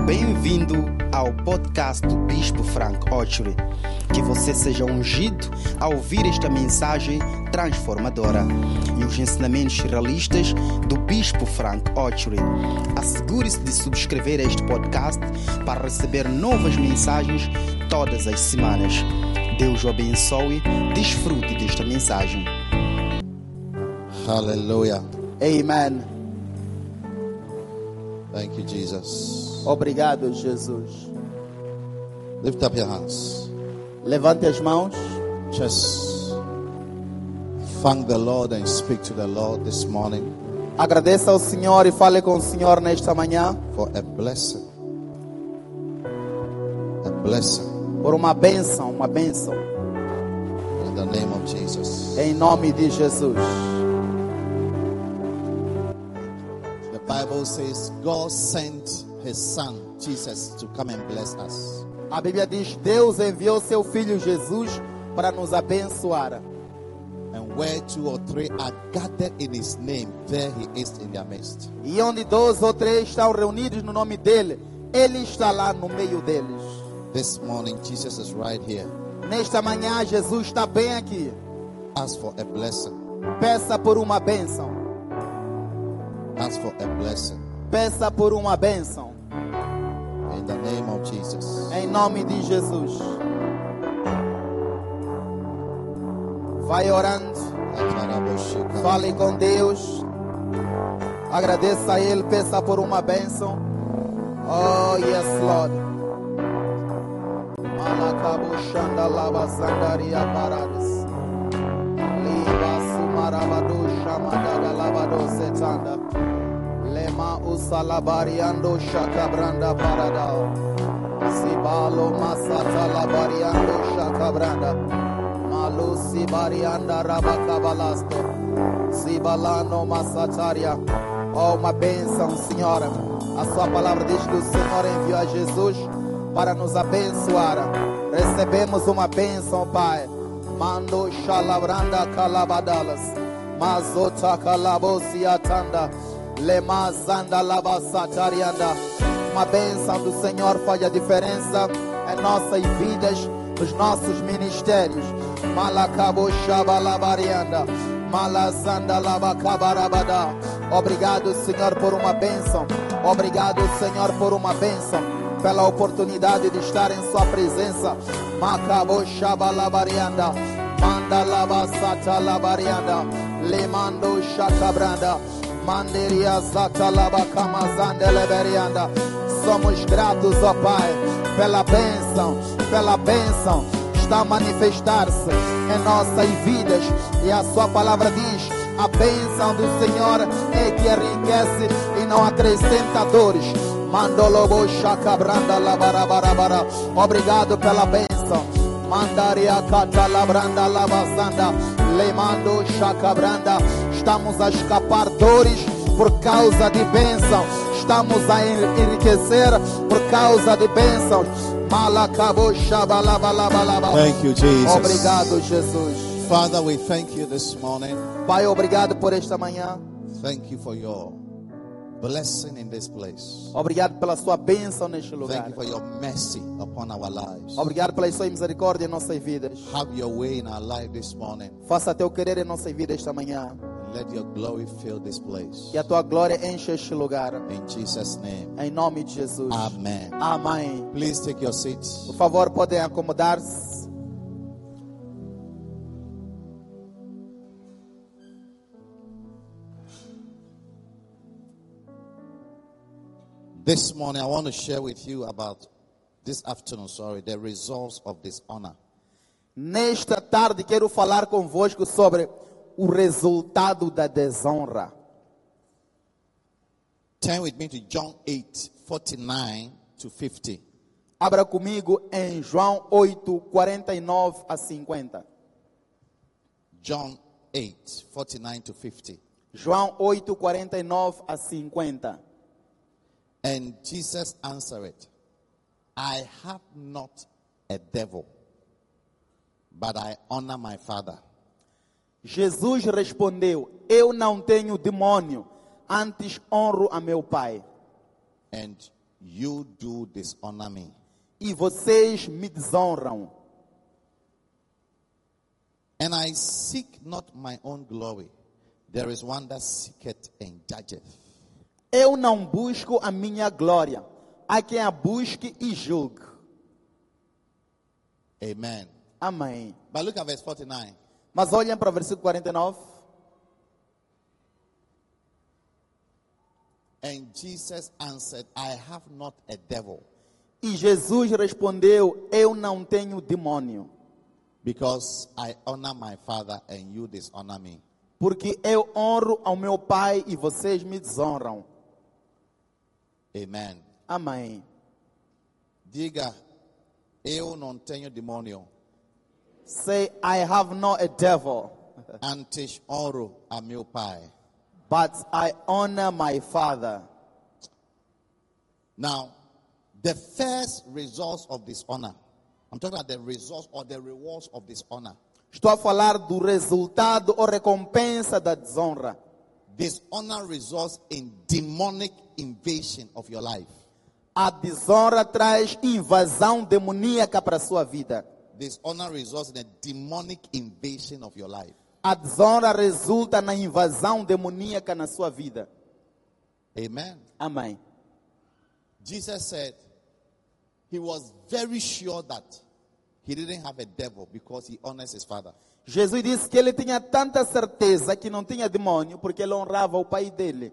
Bem-vindo ao podcast do Bispo Frank Ochery. Que você seja ungido ao ouvir esta mensagem transformadora e os ensinamentos realistas do Bispo Frank Ochery. Assegure-se de subscrever este podcast para receber novas mensagens todas as semanas. Deus o abençoe. Desfrute desta mensagem. Hallelujah. Amen. Thank you, Jesus. Obrigado, Jesus. Lift up your hands. Levante as mãos. Just thank the Lord and speak to the Lord this morning Agradeça ao Senhor e fale com o Senhor nesta manhã for a blessing. A blessing por uma bênção, in the name of Jesus. em nome de Jesus. The Bible says God sent His Son, Jesus, to come and bless us. A Bíblia diz: Deus enviou seu Filho Jesus para nos abençoar. And where two or three are gathered in His name, there He is in their midst. E onde 2 ou 3 estão reunidos no nome dEle, Ele está lá no meio deles. This morning, Jesus is right here. Nesta manhã, Jesus está bem aqui. Ask for a blessing. Peça por uma bênção. Ask for a blessing. Peça por uma bênção. In the name of Jesus. Em nome de Jesus. Vai orando. Fale com Deus. Agradeça a Ele. Peça por uma bênção. Oh, yes, Lord. Malacabo Shanda Lava Zandaria Paradas. Liba Sumarabado Shamadaga Lavado Setanda. Lema Usalabariando Shakabranda Paradao. Sibalo Masata Labariando Shakabranda. Malu Sibarianda Rabacabalasto. Sibalano Masataria. Oh, uma bênção, Senhora. A sua palavra diz que o Senhor enviou a Jesus para nos abençoar. Recebemos uma bênção, Pai. Mando Shalabranda Calabadalas. Mazota Calabosiatanda. Lemazanda Labasatarianda. Uma bênção do Senhor faz a diferença em nossas vidas, nos nossos ministérios. Malacabo Shabalabarianda. Malazanda Labacabarabada. Obrigado, Senhor, por uma bênção. Obrigado, Senhor, por uma bênção. Pela oportunidade de estar em sua presença. Macabo Shabalabarianda. Manda Labasata Labarianda. Lemando Shakabranda. Manderia Zata Labacamazanda Leberianda. Somos gratos, ó Pai, pela bênção está a manifestar-se em nossas vidas. E a sua palavra diz: a bênção do Senhor é que enriquece e não acrescenta dores. Mandolobo Shakabranda Labarabarabara. Obrigado pela bênção. Mandaria Catalabranda Lavazanda. Lemando Shakabranda. Estamos a escapar dores por causa de bênção. Estamos a enriquecer por causa de bênçãos. Malacabo Shabalabalabalaba. Thank you, Jesus. Obrigado, Jesus. Father, we thank you this morning. Pai, obrigado por esta manhã. Thank you for your blessing in this place. Obrigado pela sua bênção neste Thank lugar. you for your mercy upon our lives. Obrigado pela sua misericórdia em nossas vidas. Have your way in our life this morning. Faça teu querer em nossas vidas esta manhã. Let your glory fill this place. Que a tua glória enche este lugar. In Jesus' name. Em nome de Jesus. Amen. Amém. Please take your seats. Por favor, podem acomodar-se. This morning, I want to share with you about this afternoon, the results of dishonor. Nesta tarde quero falar convosco sobre o resultado da desonra. Turn with me to John 8:49 to 50. Abra comigo em João 8, 49 a 50. John 8:49 to 50. João 8, 49 a 50. And Jesus answered, I have not a devil, but I honor my Father. Jesus respondeu: eu não tenho demônio, antes honro a meu Pai. And you do dishonor me. e vocês me desonram. And I seek not my own glory. There is one that seeketh and judgeth. Eu não busco a minha glória. Há quem a busque e julgue. Amen. Amém. But look at verse 49. Mas olhem para o versículo 49. And Jesus answered, I have not a devil, E Jesus respondeu, eu não tenho demônio, because I honor my Father and you dishonor me. porque eu honro ao meu Pai e vocês me desonram. Amen. Amém. Diga, eu não tenho demônio. Say, I have not a devil, Antes honro a meu Pai. but I honor my Father. Now, the first result of dishonor, I'm talking about the results or the rewards of dishonor. Estou a falar do resultado ou recompensa da desonra. Dishonor results in demonic invasion of your life. A desonra traz invasão demoníaca para a sua vida. Dishonor results in a demonic invasion of your life. A desonra resulta na invasão demoníaca na sua vida. Amen. Amém. Jesus said he was very sure that he didn't have a devil because he honors his Father. Jesus disse que ele tinha tanta certeza que não tinha demônio porque ele honrava o pai dele.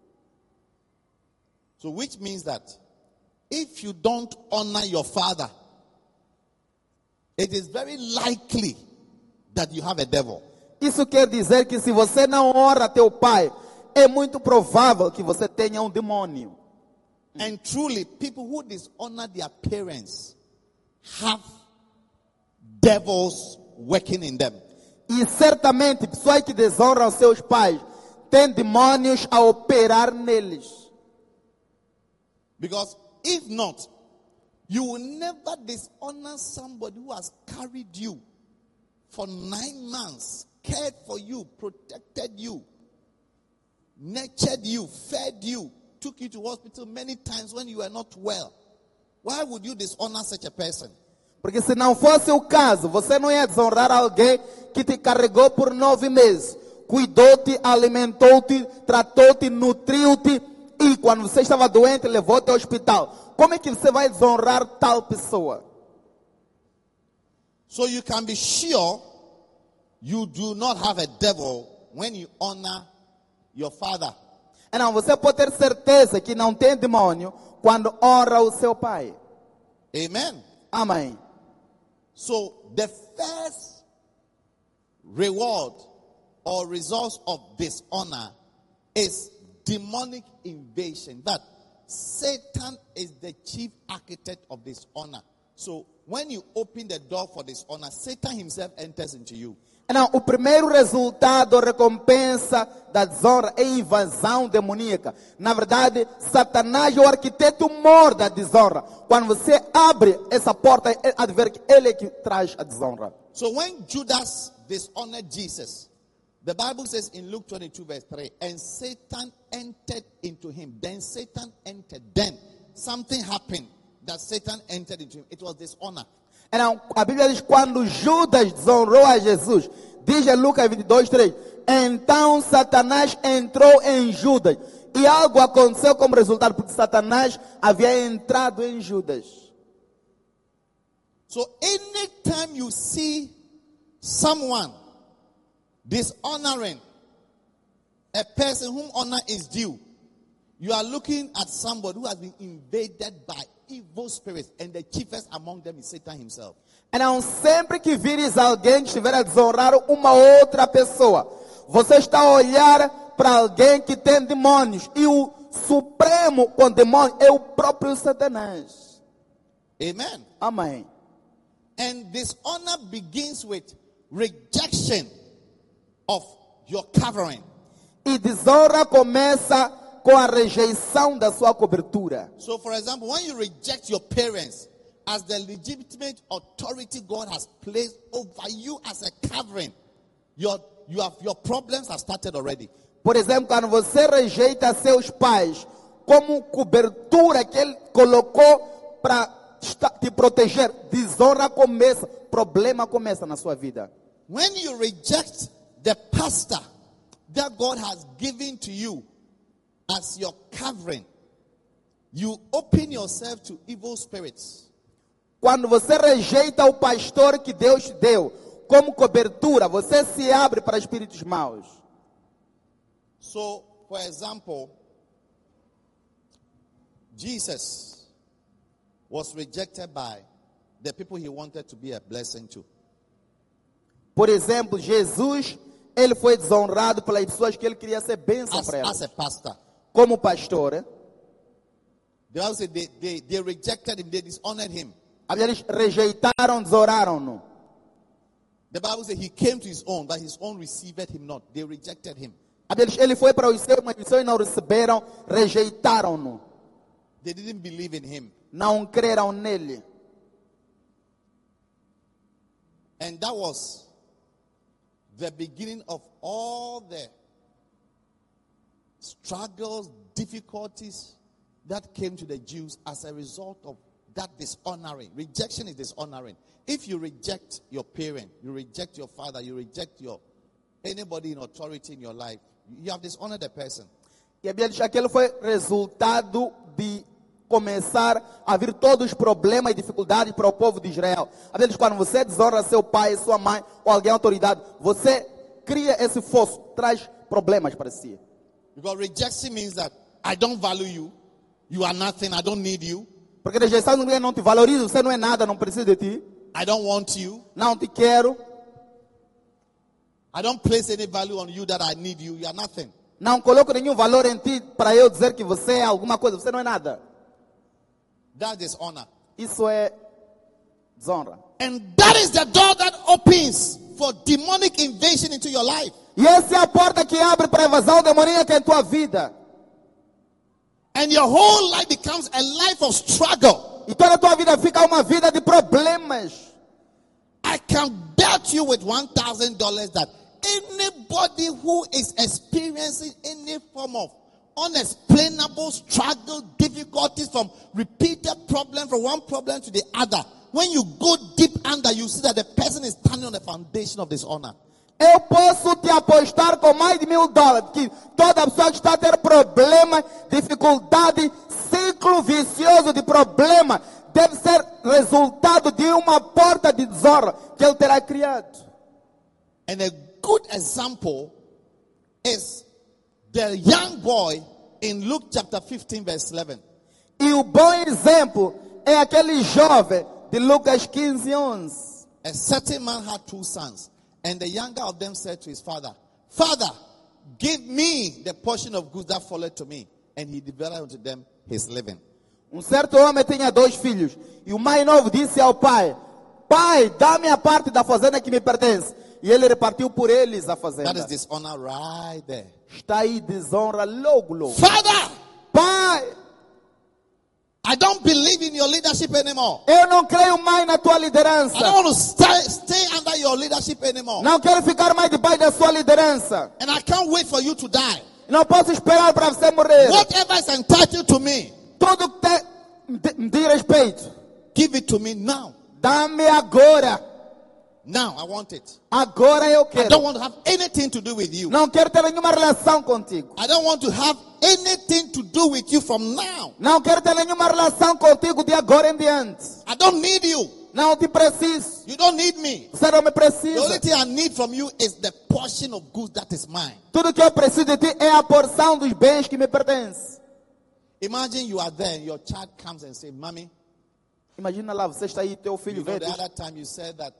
So which means that if you don't honor your father, it is very likely that you have a devil. Isso quer dizer que se você não honra teu pai, é muito provável que você tenha um demônio. And truly, people who dishonor their parents have devils working in them. E certamente, pessoas que desonram seus pais têm demônios a operar neles. Because if not, you will never dishonor somebody who has carried you for 9 months, cared for you, protected you, nurtured you, fed you, took you to hospital many times when you were not well. Why would you dishonor such a person? Porque se não fosse o caso, você não ia desonrar alguém que te carregou por 9 meses, cuidou-te, alimentou-te, tratou-te, nutriu-te, e quando você estava doente, levou-te ao hospital. Como é que você vai desonrar tal pessoa? So you can be sure you do not have a devil when you honor your father. Não, você pode ter certeza que não tem demônio quando honra o seu pai. Amen. Amém. So the first reward or result of dishonor is demonic invasion. That Satan is the chief architect of dishonor. So when you open the door for dishonor, Satan himself enters into you. Não, o primeiro resultado, recompensa da desonra é invasão demoníaca. Na verdade, Satanás é o arquiteto mor da desonra. Quando você abre essa porta, é a ver que ele é que traz a desonra. So when Judas dishonored Jesus, the Bible says in Luke 22 verse 3, and Satan entered into him. Then Satan entered. Then something happened that Satan entered into him. It was dishonor. Não, a Bíblia diz quando Judas desonrou a Jesus, diz em Lucas 22, 3, então Satanás entrou em Judas. E algo aconteceu como resultado, porque Satanás havia entrado em Judas. So anytime you see someone dishonoring a person whom honor is due, you are looking at somebody who has been invaded by evil spirits, and the chiefest among them is Satan himself. Não, sempre que vires alguém que estiver a desonrar uma outra pessoa, você está a olhar para alguém que tem demônios, e o supremo com demônios é o próprio Satanás. Amen. Amém. And dishonor begins with rejection of your covering. E desonra começa com a rejeição da sua cobertura. So, for example, when you reject your parents as the legitimate authority God has placed over you as a covering, your problems have started already. Por exemplo, quando você rejeita seus pais como cobertura que Ele colocou para te proteger. Desonra começa, problema começa na sua vida. When you reject the pastor that God has given to you as your covering, you open yourself to evil spirits. Quando você rejeita o pastor que Deus te deu como cobertura, você se abre para espíritos maus. So, for example, Jesus was rejected by the people he wanted to be a blessing to. Por exemplo, Jesus, ele foi desonrado pelas pessoas que ele queria ser bênção para elas. As a pastor. Como pastor, The Bible said they rejected him, they dishonored him. eles rejeitaram, desonraram-no. The Bible said he came to his own, but his own received him not. They rejected him. Ele foi para os seus, mas os seus não receberam, rejeitaram-no. They didn't believe in him. Não creram nele. And that was the beginning of all the struggles, difficulties that came to the Jews as a result of that dishonoring. Rejection is dishonoring. If you reject your parent, you reject your father, you reject anybody in authority in your life, you have dishonored the person. E a Bíblia diz que aquele foi resultado de começar a vir todos os problemas e dificuldades para o povo de Israel. A Bíblia diz que quando você desonra seu pai, sua mãe ou alguém autoridade, você cria esse fosso, traz problemas para si. Because rejection means that I don't value you, you are nothing, I don't need you. Porque rejeição ninguém não te valoriza, você não é nada, não precisa de ti. I don't want you. Não te quero. I don't place any value on you that I need you. You are nothing. Não coloco nenhum valor em ti para eu dizer que você é alguma coisa. Você não é nada. That is honor. Isso é desonra. And that is the door that opens for demonic invasion into your life. E essa é a porta que abre para a invasão demoníaca em tua vida. And your whole life becomes a life of struggle. E toda a tua vida fica uma vida de problemas. I can bet you with $1,000 that anybody who is experiencing any form of unexplainable struggle, difficulties from repeated problems, from one problem to the other, when you go deep under, you see that the person is standing on the foundation of dishonor. Eu posso te apostar com mais de $1.000 que toda pessoa que está a ter problema, dificuldade, ciclo vicioso de problema, deve ser resultado de uma porta de desonra que ele terá criado. And a good example is the young boy in Luke chapter 15 verse 11. E o bom exemplo é aquele jovem de Lucas 15:11. A certain man had 2 sons, and the younger of them said to his father, Father, give me the portion of goods that followed to me. And he divided unto them his living. Certo homem tinha 2 filhos, e o mais novo disse ao pai: Pai, dá-me a parte da fazenda que me pertence. E ele repartiu por eles a fazenda. That is dishonor right there. Está aí desonra logo. Father, Pai, I don't believe in your leadership anymore. eu não creio mais na tua liderança. I don't want to stay under your leadership anymore. Não quero ficar mais debaixo da sua liderança. And I can't wait for you to die. Não posso esperar para você morrer. Whatever is entitled to me, Tudo que me diz respeito, give it to me now. dá-me agora. Now I want it. Agora eu I quero. don't want to have anything to do with you. Não quero ter nenhuma relação contigo. I don't want to have anything to do with you from now. Não quero ter nenhuma relação contigo de agora em diante. I don't need you. Não te preciso. You don't need me. Você não me The precisa. only thing I need from you is the portion of goods that is mine. Tudo que eu preciso de ti é a porção dos bens que me pertence. Imagine you are there and your child comes and says, Mommy, Imagina lá, você está aí, teu you filho know vem. the other time you said that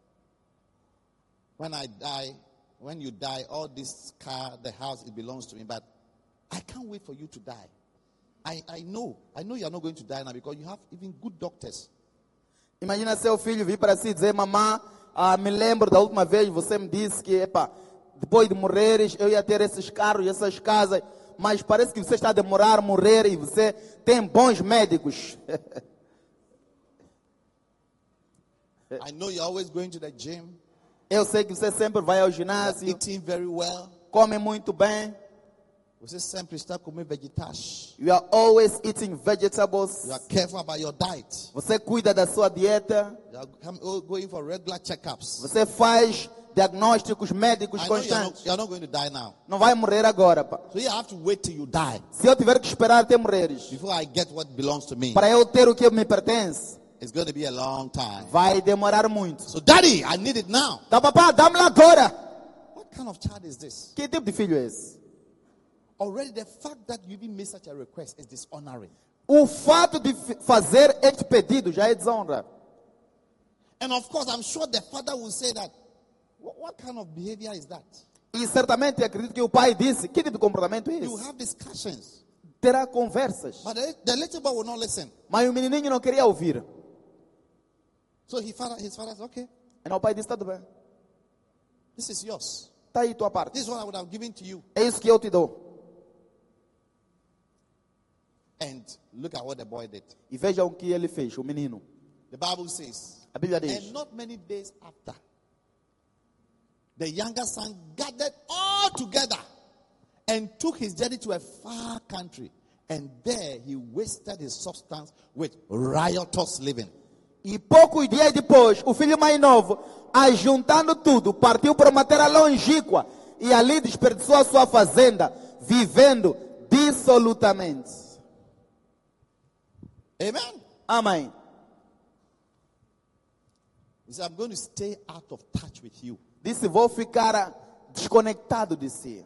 when you die, all this car, the house, it belongs to me. But I can't wait for you to die. I know you are not going to die now because you have even good doctors. Imagina seu filho vir para si e dizer: Mamãe, me lembro da última vez você me disse que depois de morreres eu ia ter esses carros e essas casas, mas parece que você está a demorar a morrer e você tem bons médicos. I know you're always going to the gym, Eu sei que você sempre vai ao you're ginásio, eating very well. come muito bem. Você sempre está comendo vegetais. You are always eating vegetables. You are careful about your diet. Você cuida da sua dieta. You are going for regular checkups. Você faz diagnósticos médicos I know constantes. you are not going to die now. Não vai morrer agora, pá. So you have to wait till you die Se eu tiver que esperar até morreres, before I get what belongs to me. para eu ter o que me pertence, It's going to be a long time. vai demorar muito. So daddy, I need it now. Tá, papá, dá-me lá agora. What kind of child is this? Que tipo de filho é esse? Already the fact that you even made such a request is dishonoring. O fato de fazer este pedido já é desonra. And of course, I'm sure the father will say that. What kind of behavior is that? E certamente acredito que o pai disse, que tipo de comportamento é You esse? have discussions. Terá conversas. But the little boy will not listen. Mas o menininho não queria ouvir. So his father said, okay, Então o pai disse, tudo bem. this is yours. Está aí tua parte. This is what I would have given to you. É isso que eu te dou. And look at what the boy did. E veja o que ele fez, o menino. The Bible says, A Bíblia diz. and not many days after, the younger son gathered all together and took his journey to a far country. And there he wasted his substance with riotous living. E poucos dias depois, o filho mais novo, ajuntando tudo, partiu para uma terra longínqua e ali desperdiçou a sua fazenda, vivendo dissolutamente. Amen. Amém. He said, I'm going to stay out of touch with you. Disse, vou ficar desconectado de si.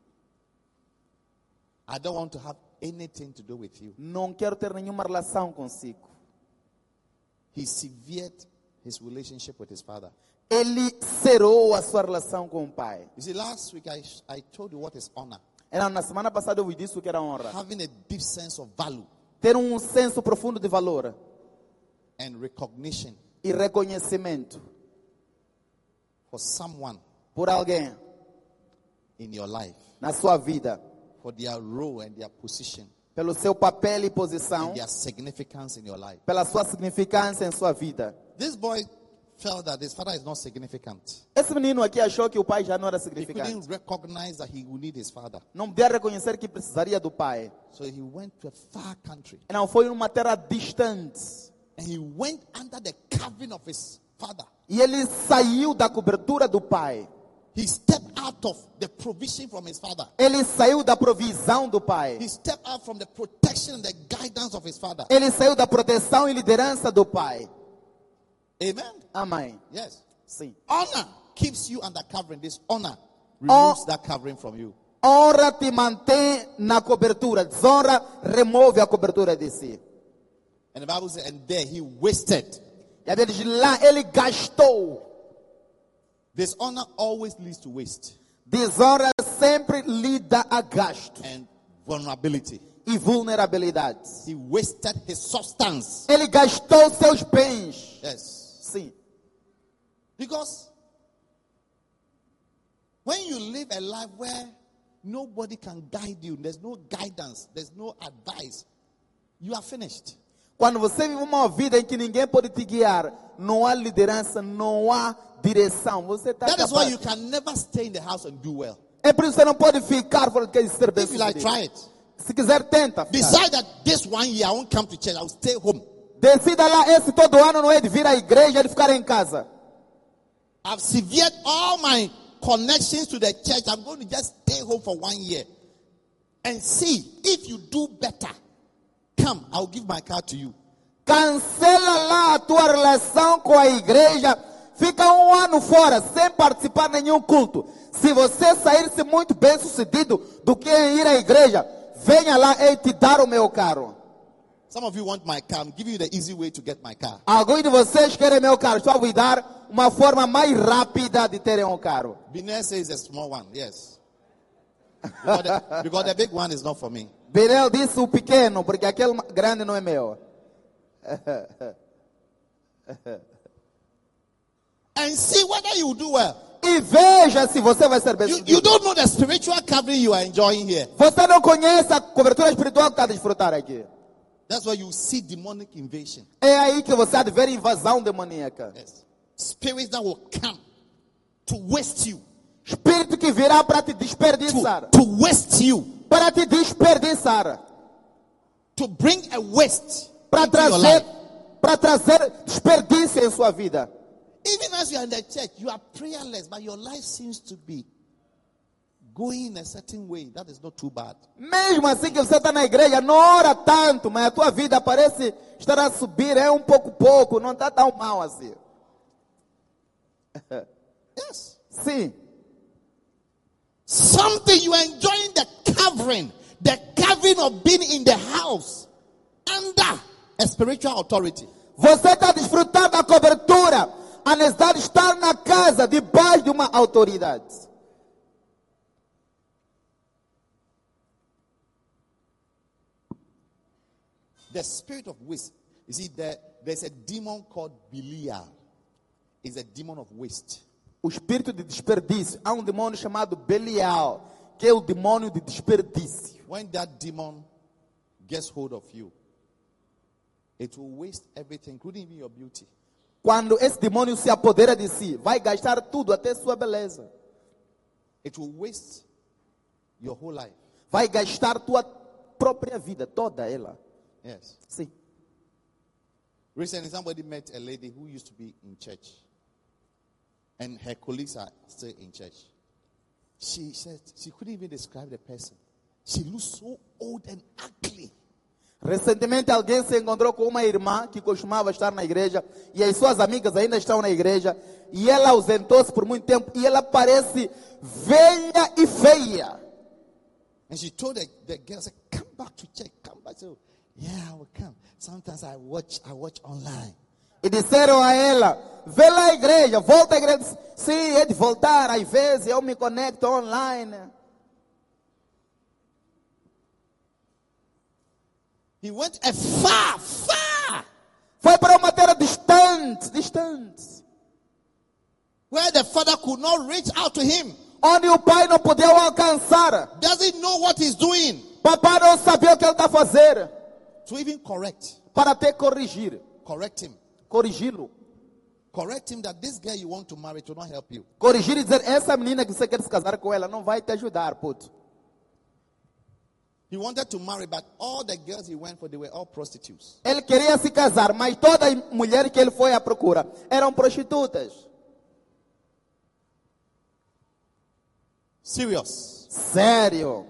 I don't want to have anything to do with you. Não quero ter nenhuma relação consigo. He severed his relationship with his father. Ele cerrou a sua relação com o pai. You see, last week I told you what is honor. Na semana passada eu vos disse o que era honra. Having a deep sense of value Ter um senso profundo de valor and recognition e reconhecimento for someone por alguém in your life, na sua vida, for their role and their position pelo seu papel e and posição, their significance in your life. pela sua significância em sua vida. This boy felt that his father is not significant. Esse menino aqui achou que o pai já não era He significante. couldn't recognize that he would need his father. Não podia reconhecer que precisaria do pai. So he went to a far country Não, foi numa terra distante. and he went under the covering of his father. E ele saiu da cobertura do pai. He stepped out of the provision from his father. Ele saiu da provisão do pai. He stepped out from the protection and the guidance of his father. Ele saiu da proteção e liderança do pai. Amen. Amém. Yes. Sim. Honor keeps you under covering. This honor removes that covering from you. Honra te mantém na cobertura. Desonra remove a cobertura de si. And the Bible says, and there he wasted. E a Bíblia diz, lá ele gastou. Dishonor always leads to waste Desonra sempre lida a gasto and vulnerability. e vulnerabilidade. He wasted his substance. Ele gastou seus bens. Yes. Sim. Because when you live a life where nobody can guide you, there's no guidance, there's no advice, you are finished. Quando você vive uma vida em que ninguém pode te guiar, não há liderança, não há direção, você está That is why acabado. you can never stay in the house and do well. É por isso que você não pode ficar fora de casa e ser bem If you like, sucedido. try it. Se quiser, tenta. ficar. Decide that this 1 year I won't come to church, I'll stay home. Decida lá, esse todo ano não é de vir à igreja, é de ficar em casa. I've severed all my connections to the church. I'm going to just stay home for 1 year and see if you do better. Come, I'll give my car to you. Cancela lá a tua relação com a igreja. Fica um ano fora, sem participar de nenhum culto. Se você sair-se muito bem sucedido do que ir à igreja, venha lá e te dar o meu carro. Some of you want my car. I'm giving you the easy way to get my car. Alguns de vocês querem meu carro. Estou a vos dar uma forma mais rápida de terem um carro. Binel says a small one. Yes. Because the big one is not for me. Binel disse o pequeno, porque aquele grande não é meu. And see whether you do well. E veja se você vai ser bem You sucedido. don't know the spiritual covering you are enjoying here. Você não conhece a cobertura espiritual que está a desfrutar aqui. That's why you see demonic invasion. É aí que você há de ver invasão demoníaca. Yes. Spirits that will come to waste you. Espírito que virá para te desperdiçar. To waste you. para te desperdiçar, to bring a waste para into your trazer, life. para trazer desperdício em sua vida. Even as you are in the church, you are prayerless, but your life seems to be going in a certain way. That is not too bad. Mesmo assim que você está na igreja, não ora tanto, mas a tua vida parece estar a subir, é um pouco, não está tão mal assim. Yes. Sim. Something you are enjoying the covering of being in the house under a spiritual authority. Você está desfrutando da cobertura, a necessidade de estar na casa, debaixo de uma autoridade. The spirit of waste. You see, there's a demon called Belial. It's a demon of waste. O espírito de desperdício. Há um demônio chamado Belial, que é o demônio de desperdício. When that demon gets hold of you, it will waste everything, including even your beauty. Quando esse demônio se apodera de si, vai gastar tudo, até sua beleza. It will waste your whole life. Vai gastar tua própria vida, toda ela. Yes. Sim. Recently, somebody met a lady who used to be in church, and her colleagues are still in church. She said she couldn't even describe the person. She looks so old and ugly. Recentemente alguém se encontrou com uma irmã que costumava estar na igreja e as suas amigas ainda estão na igreja e ela ausentou-se por muito tempo e ela parece velha e feia. And she told the girl, said, "Come back to church. Come back." So, yeah, I will come. Sometimes I watch online. E disseram a ela, vê lá a igreja, volta à igreja. Sim, é de voltar, às vezes eu me conecto online. He went far. Foi para uma terra distante. Where the father could not reach out to him. Onde o pai não podia o alcançar. Doesn't know what he's doing. Papai não sabia o que ele está a fazer. To even correct. Para até corrigir. Correct him. Corrigi-lo. Correct him that this girl you want to marry will not help you. Corrigir e dizer, essa menina que você quer se casar com ela não vai te ajudar, puto. He wanted to marry, but all the girls he went for, they were all prostitutes. Ele queria se casar, mas toda mulher que ele foi à procura eram prostitutas. Serious. Sério.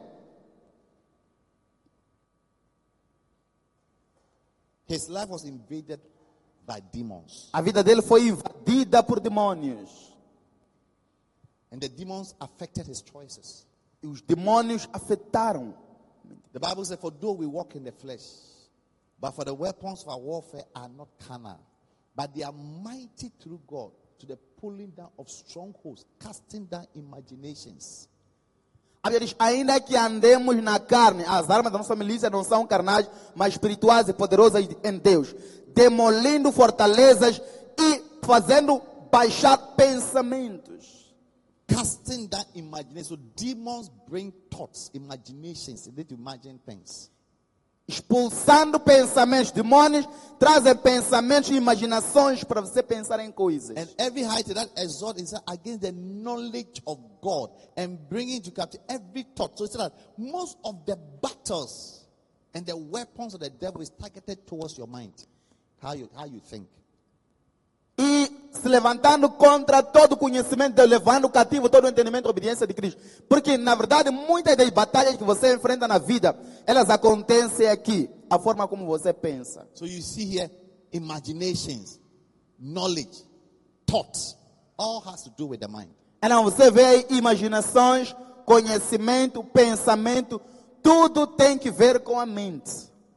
His life was invaded by demons. A vida dele foi invadida por demônios. And the demons affected his choices. E os demônios afetaram. The Bible says, for though we walk in the flesh, but for the weapons of our warfare are not carnal, but they are mighty through God to the pulling down of strongholds, casting down imaginations. A Bíblia diz, ainda que andemos na carne, as armas da nossa milícia não são carnais, mas espirituais e poderosas em Deus, demolindo fortalezas e fazendo baixar pensamentos. Casting down imagination. So demons bring thoughts, imaginations. They need to imagine things. Expulsando pensamentos. Demônios trazem pensamentos e imaginações para você pensar em coisas. And every height that exalt is against the knowledge of God and bringing to captive every thought. So it's that most of the battles and the weapons of the devil is targeted towards your mind. How you think. E se levantando contra todo conhecimento, levando cativo todo o entendimento e obediência de Cristo. Porque, na verdade, muitas das batalhas que você enfrenta na vida, elas acontecem aqui, a forma como você pensa. So you see here, imaginations, knowledge, thoughts, all has to do with the mind. Então, você vê aí imaginações, conhecimento, pensamento, tudo tem que ver com a mente.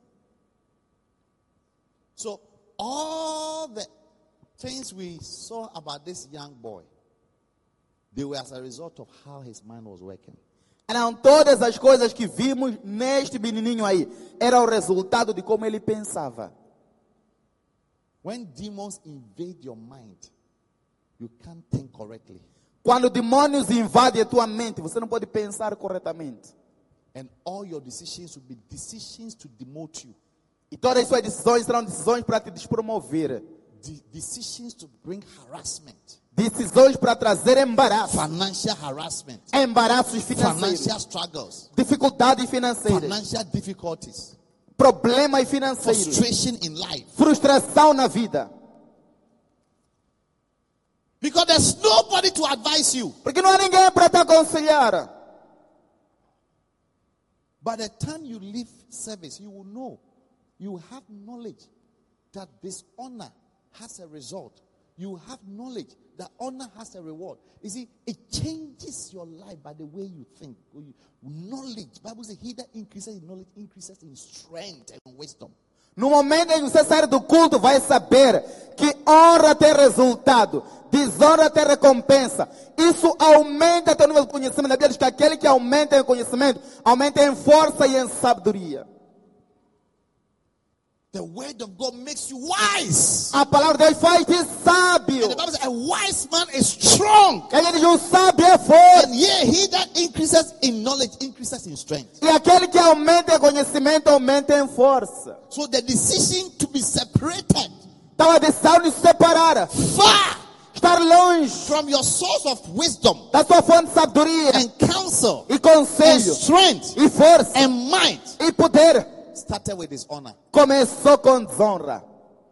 So, all the things we saw about this young boy, they were as a result of how his mind was working. Então, todas as coisas que vimos neste menininho aí, era o resultado de como ele pensava. When demons invade your mind, you can't think correctly. Quando demônios invadem a tua mente, você não pode pensar corretamente. And all your decisions will be decisions to demote you. E todas as suas decisões serão decisões para te despromover. decisions to bring harassment, Decisões para trazer embaraço. financial harassment, Embaraços financeiros. financial struggles, Dificuldades financeiras. financial difficulties, Problemas financeiros. frustration in life. Frustração na vida. Because there's nobody to advise you. Porque não há ninguém para te aconselhar. By the time you leave service, you will know. You have knowledge that dishonor has a result. You have knowledge that honor has a reward. You see, it changes your life by the way you think. Knowledge. Bible says, he that increases in knowledge increases in strength and wisdom. No momento em que você sair do culto, vai saber que honra tem resultado, desonra tem recompensa. Isso aumenta teu nível de conhecimento. A Bíblia diz que aquele que aumenta em conhecimento, aumenta em força e em sabedoria. The word of God makes you wise. A palavra de Deus faz-te sábio. And the Bible says, a wise man is strong. Ele diz, o sábio é forte. And yeah, he that increases in knowledge increases in strength. E aquele que aumenta em conhecimento, aumenta em força. So the decision to be separated Então a decisão de se separar, far estar longe from your source of wisdom da sua fonte de sabedoria and counsel e and conselho strength e força and might e poder, started with dishonor. começou com desonra.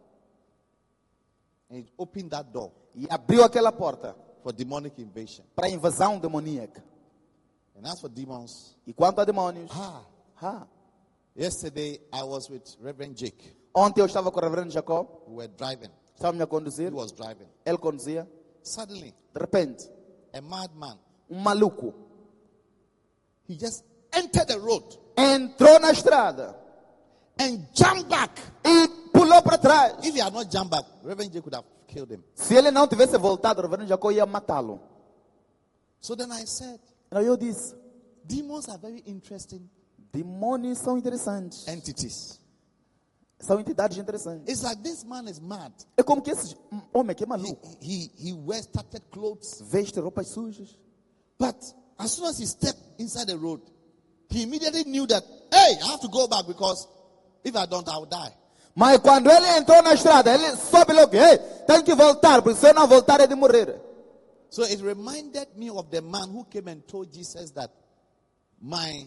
And it opened that door E abriu aquela porta for demonic invasion. para a invasão demoníaca. And as for demons, E quanto a demônios, yesterday I was with Reverend Jake. ontem eu estava com o reverendo Jacó, We were driving. estávamos a He conduzir, was driving. ele conduzia, Suddenly, de repente, a madman, maluco he just entered the road entrou na estrada and jumped back. e pulou para trás. If he had not jumped back, Reverend Jake could have killed him. Se ele não tivesse voltado, o reverendo Jacó ia matá-lo. So then I said, Então eu disse, demons are very interesting demônios são interessantes. entities. São entidades interessantes. It's like this man is mad. É como que esse homem que é maluco He wears tattered clothes. veste roupas sujas. But as soon as he stepped inside the road, he immediately knew that, hey, I have to go back because if I don't, I will die. Mas quando ele entrou na estrada, ele soube logo, ei, tem que voltar, porque se eu não voltar é de morrer. So it reminded me of the man who came and told Jesus that my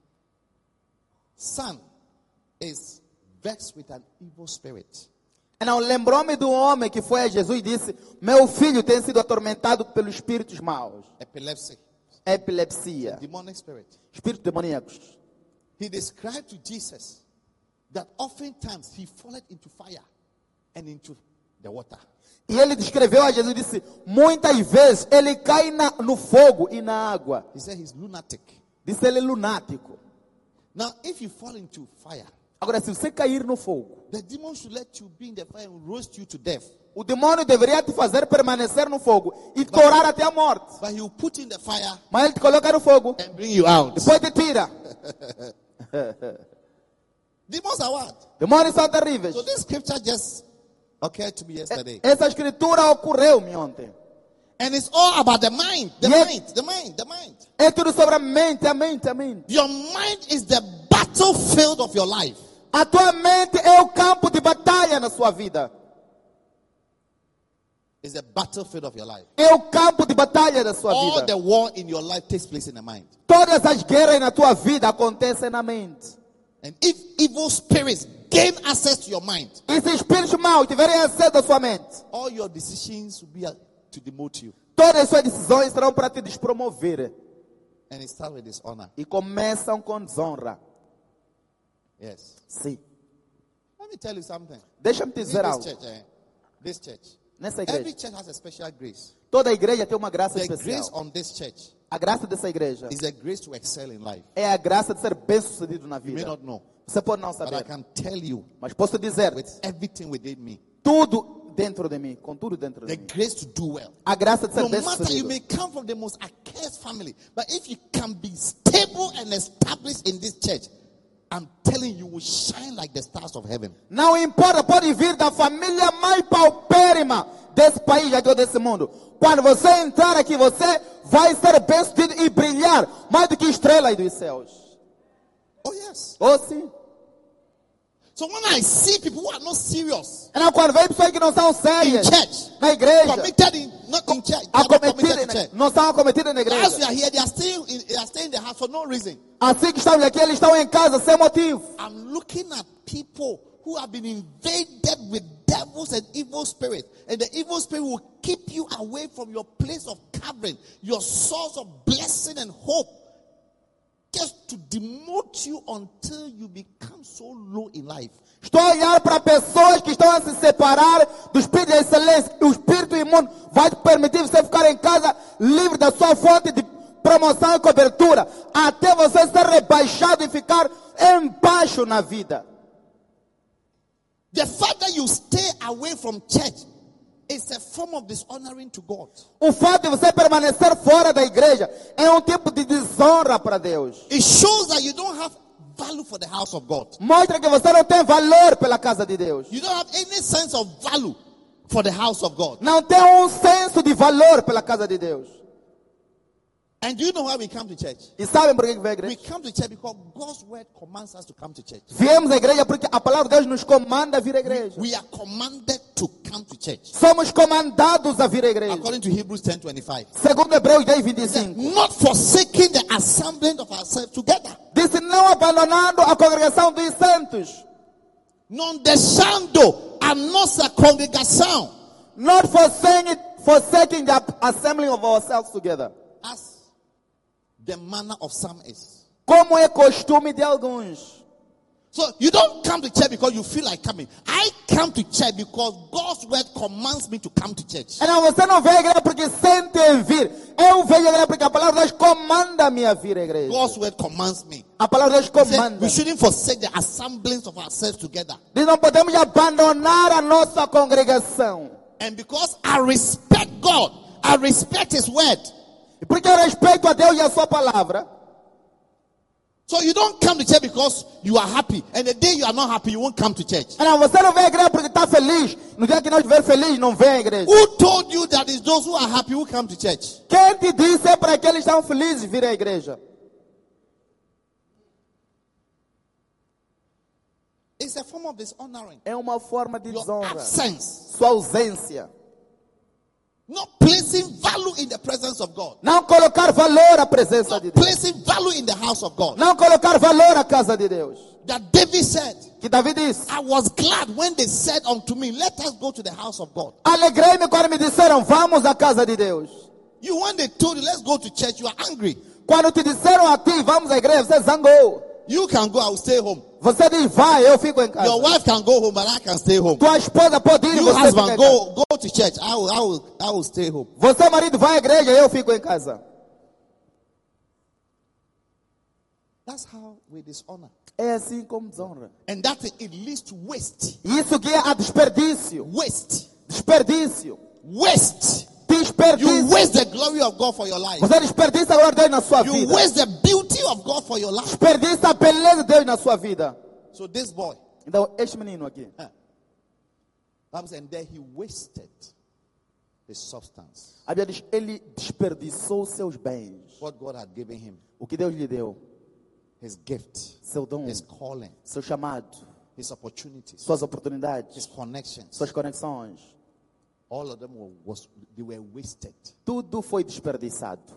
son is vexed with an evil spirit. Não, lembrou-me do homem que foi a Jesus e disse, meu filho tem sido atormentado pelos espíritos maus. Epilepsy, Epilepsia, demonic spirit. espíritos demoníacos. He described to Jesus that oftentimes he falleth into fire and into the water. E ele descreveu a Jesus e disse, muitas vezes ele cai no fogo e na água. He said he's lunatic. Disse ele lunático. Now, if you fall into fire, Agora, se você cair no fogo, the demon should let you be in the fire and roast you to death. o demônio deveria te fazer permanecer no fogo e torar até a morte. But he will put you in the fire Mas ele te coloca no fogo, and bring you out. depois te tira. Demons are what? Demônios são terríveis. So this scripture just occurred to me yesterday. Essa escritura ocorreu-me ontem. And it's all about the mind. The Yes. mind. The mind. The mind. É tudo sobre a mente, a mente, a mente. Your mind is the battlefield of your life. A tua mente é o campo de batalha na sua vida. It's the battlefield of your life. É o campo de batalha da sua All vida. the war in your life takes place in the mind. Todas as guerras na tua vida acontecem na mente. And if evil spirits gain access to your mind, E se espíritos maus tiverem acesso à sua mente, all your decisions will be to demote you. todas as suas decisões serão para te despromover. And it starts with dishonor. E começam com desonra. Yes. Sim. Let me tell you something. Deixa-me te dizer This algo. church, this church. Nessa Every igreja, church has a special grace. toda igreja tem uma graça The grace especial. on this church A graça dessa igreja is a grace to excel in life. é a graça de ser bem-sucedido na You may vida. not know, Você pode não but I saber, can tell you mas posso dizer, with everything within me, tudo dentro de mim, com tudo dentro the de mim. grace to do well. A graça de ser No matter you bem-sucedido. may come from the most accursed family, but if you can be stable and established in this church, I'm telling you, will shine like the stars of heaven. Não importa, pode vir da família mais paupérrima desse país, aqui ou desse mundo. Quando você entrar aqui, você vai ser bem-sucedido e brilhar mais do que estrelas dos céus. Oh yes. Ou sim. So when I see people who are not serious Então, quando vem pessoas que não são in sérias church, na igreja, committed in not in church, they are not committed acometidas, in church. não são acometidas na As we igreja. are here, they are staying in the house for no reason. Assim que estamos aqui, eles estão em casa sem motivo. I'm looking at people who have been invaded with devils and evil spirits. And the evil spirit will keep you away from your place of covering, your source of blessing and hope. Just to demote you until you become so low in life. Estou a olhar para pessoas que estão a se separar do Espírito de excelência. O Espírito imundo vai te permitir você ficar em casa livre da sua fonte de promoção e cobertura. Até você ser rebaixado e ficar embaixo na vida. The fact that you stay away from church is a form of dishonoring to God. O fato de você permanecer fora da igreja é um tipo de desonra para Deus. It shows that you don't have value for the house of God. Mostra que você não tem valor pela casa de Deus. You don't have any sense of value for the house of God. Não tem um senso de valor pela casa de Deus. And do you know why we come to church? E sabem por que vem à We igreja? come to church because God's word commands us to come to church. Viemos à igreja porque a palavra de Deus nos comanda a vir à igreja. We are commanded to come to church. Somos comandados a vir à igreja. According to Hebrews 10:25. Segundo Hebreus 10:25. Not forsaking the assembling of ourselves together. Disse, não abandonando a congregação dos santos. Não deixando a nossa congregação. Not forsaking the assembling of ourselves together. As the manner of some is. Como é costume de alguns. So you don't come to church because you feel like coming. I come to church because God's word commands me to come to church. Não, você não vem à igreja porque sente em vir. Eu venho à igreja porque a palavra de Deus comanda-me a vir à igreja. God's word commands me. A palavra de Deus He said, comanda. we shouldn't forsake the assemblies of ourselves together. Diz, não podemos abandonar a nossa congregação. And because I respect God, I respect His word. E porque eu respeito a Deus e a sua palavra. So you don't come to church because you are happy. And the day you are not happy, you won't come to church. Não, você não vem à igreja porque está feliz. No dia que não estiver feliz, não vem à igreja. Who told you that it's those who are happy who come to church? Quem te disse é para que eles estão felizes vir à igreja? It's a form of dishonoring. É uma forma de Your desonra. absence. Sua ausência. Not placing value in the presence of God. Não colocar valor à presença de Deus. Placing value in the house of God. Não colocar valor à casa de Deus. That David said, Que Davi disse. I was glad when they said unto me, let us go to the house of God. Alegrei-me quando me disseram, vamos à casa de Deus. You, when they told you, let's go to church, you are angry. Quando te disseram a ti, vamos à igreja, você zangou. You can go, I will stay home. Você diz, vai, eu fico em casa. Your wife can go home, but I can stay home. Tua esposa pode ir e You você fica husband, em casa. go to church. I will stay home. Você, marido, vai à igreja, eu fico em casa. That's how we dishonor. É assim como desonra. And that it leads to waste. Isso guia a desperdício. Waste. Desperdício. Waste. You Desperdício. waste the glory of God for your life. Você desperdiça a glória de Deus na sua You vida. waste the beauty of God for your life. Desperdiça a beleza de Deus na sua vida. So this boy, Então, este menino aqui. Bible says, and there he wasted his substance. A Bíblia diz, ele desperdiçou seus bens. What God had given him. O que Deus lhe deu. His gift. Seu dom. His calling. Seu chamado. His opportunities. Suas His oportunidades. connections. Suas conexões. All of them they were wasted. Tudo foi desperdiçado.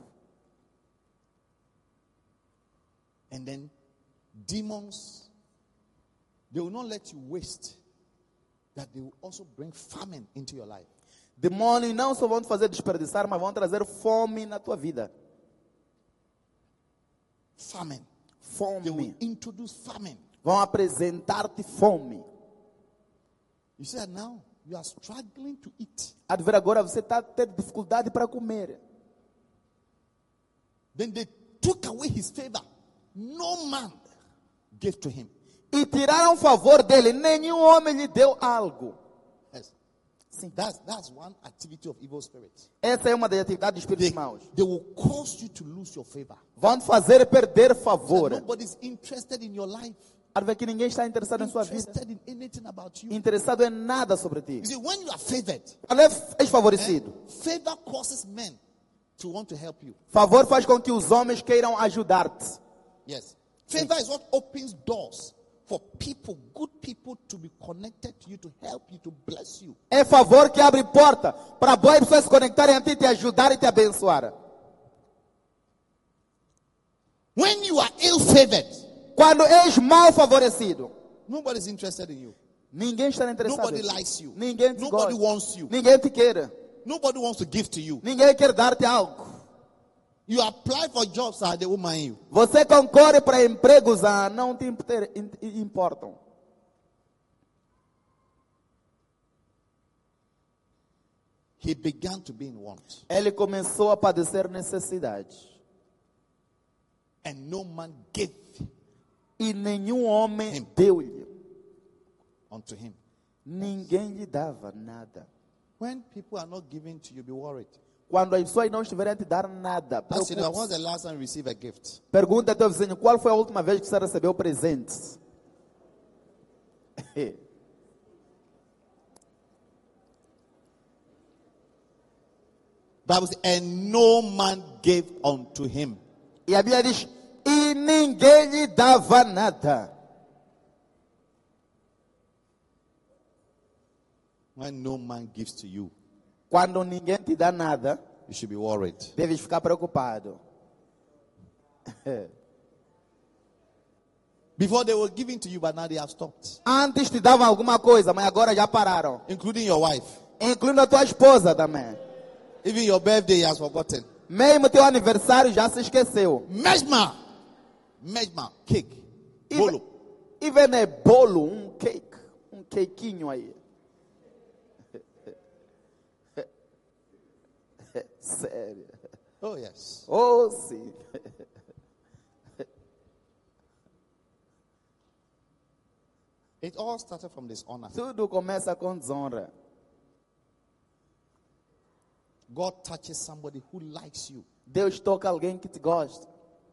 And then demons, they will not let you waste, that they will also bring famine into your life. Demônios não só vão te fazer desperdiçar, mas vão trazer fome na tua vida. Famine. They will Fome. introduce famine. Vão apresentar-te fome. You say now you are struggling to eat. A de ver agora você está a ter dificuldade para comer. Then they took away his favor. No man gave to him. E tiraram o favor dele. Nenhum homem lhe deu algo. Yes. Sim. That's one activity of evil spirits. Essa é uma das atividades dos espíritos They, maus. they will cause you to lose your favor. Vão te fazer perder favor. Nobody's interested in your life. A de ver que ninguém está interessado em sua vida. Interested in anything about you. Interessado em nada sobre ti. You see, when you are favored, Quando és favorecido, favor causes men to want to help you. favor faz com que os homens queiram ajudar-te. Yes. Favor is what opens doors for people, good people, to be connected to you, to help you, to bless you. É favor que abre porta para boas pessoas se conectarem a ti, te ajudar e te abençoar. When you are ill-favored, Quando és mal favorecido, nobody's interested in you. ninguém está interessado. Nobody em ti. likes you. Ninguém te Nobody gosta. wants you. Ninguém te quer. Nobody wants to give to you. Ninguém quer dar-te algo. You apply for jobs, they won't mind you. Você concorre para empregos, não te importam. He began to be in want, Ele começou a padecer necessidade. and no man gave E nenhum homem Him. deu-lhe. unto him. Ninguém lhe dava nada. When people are not giving to you, be worried. Quando as pessoas não estiverem a te dar nada, Ask you, preocupe-se. when's the last time you received a gift? Pergunta ao teu vizinho, qual foi a última vez que você recebeu presente? Bible says, and no man gave unto him. E a Bíblia diz, e ninguém lhe dava nada. When no man gives to you, Quando ninguém te dá nada, you should be worried. deves ficar preocupado. Before they were giving to you, but now they have stopped. Antes te davam alguma coisa, mas agora já pararam. Including your wife. Incluindo a tua esposa também. Even your birthday, he has forgotten. Mesmo teu aniversário já se esqueceu. Mejma, cake, bolo. Even é bolo, cake. Quequinho aí. Sério. Oh yes. Oh, sim. It all started from dishonor. Tudo começa com desonra. God touches somebody who likes you. Deus toca alguém que te gosta.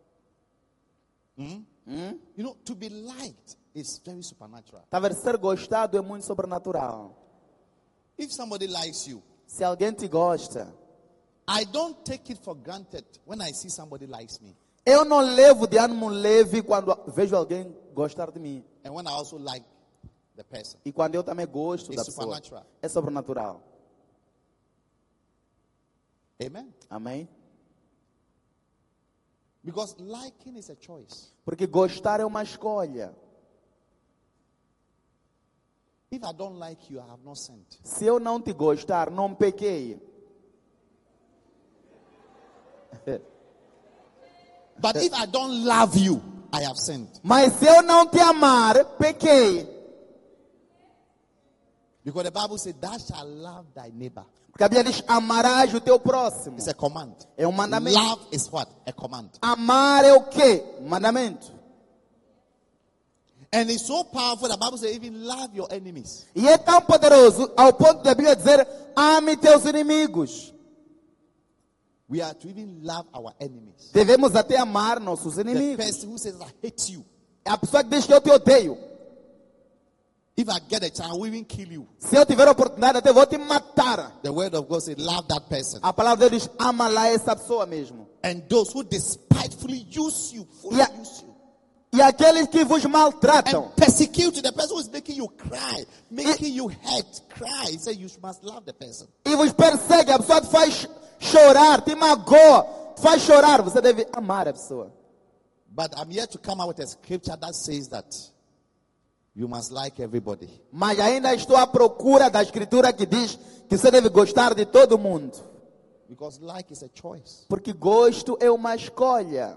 You know, to be liked is very supernatural. Talvez ser gostado é muito sobrenatural. If somebody likes you, Se alguém te gosta, I don't take it for granted when I see somebody likes me. eu não levo de ânimo leve quando vejo alguém gostar de mim. And when I also like the person. E quando eu também gosto da It's pessoa. supernatural. É sobrenatural. Amen. Amém? Because liking is a choice. Porque gostar é uma escolha. If I don't like you, I have not sinned. Se eu não te gostar, não pequei. But if I don't love you, I have sinned. Mas se eu não te amar, pequei. Because the Bible says, thou shalt love thy neighbor. Porque a Bíblia diz, amarás o teu próximo. It's a command. É um mandamento. Love is what? A command. Amar é o quê? Mandamento. And it's so powerful, the Bible says, even love your enemies. E é tão poderoso ao ponto da Bíblia dizer, ame teus inimigos. We are to even love our enemies. Devemos até amar nossos The inimigos. person who says, I hate you. É a pessoa que diz que eu te odeio. If I get a chance, I will even kill you. Se eu tiver a oportunidade, até vou te matar. The word of God says, love that person. A palavra de Deus diz, ama lá essa pessoa mesmo. And those who despitefully use you, fully Yeah. use you. E aqueles que vos maltratam. And persecute the person who is making you cry, making you hurt, cry. He said, you must love the person. E vos persegue, a pessoa te faz chorar, te magoa, te faz chorar. Você deve amar a pessoa. But I'm here to come out with a scripture that says that you must like everybody. Mas ainda estou à procura da escritura que diz que você deve gostar de todo mundo. Because like is a choice. Porque gosto é uma escolha.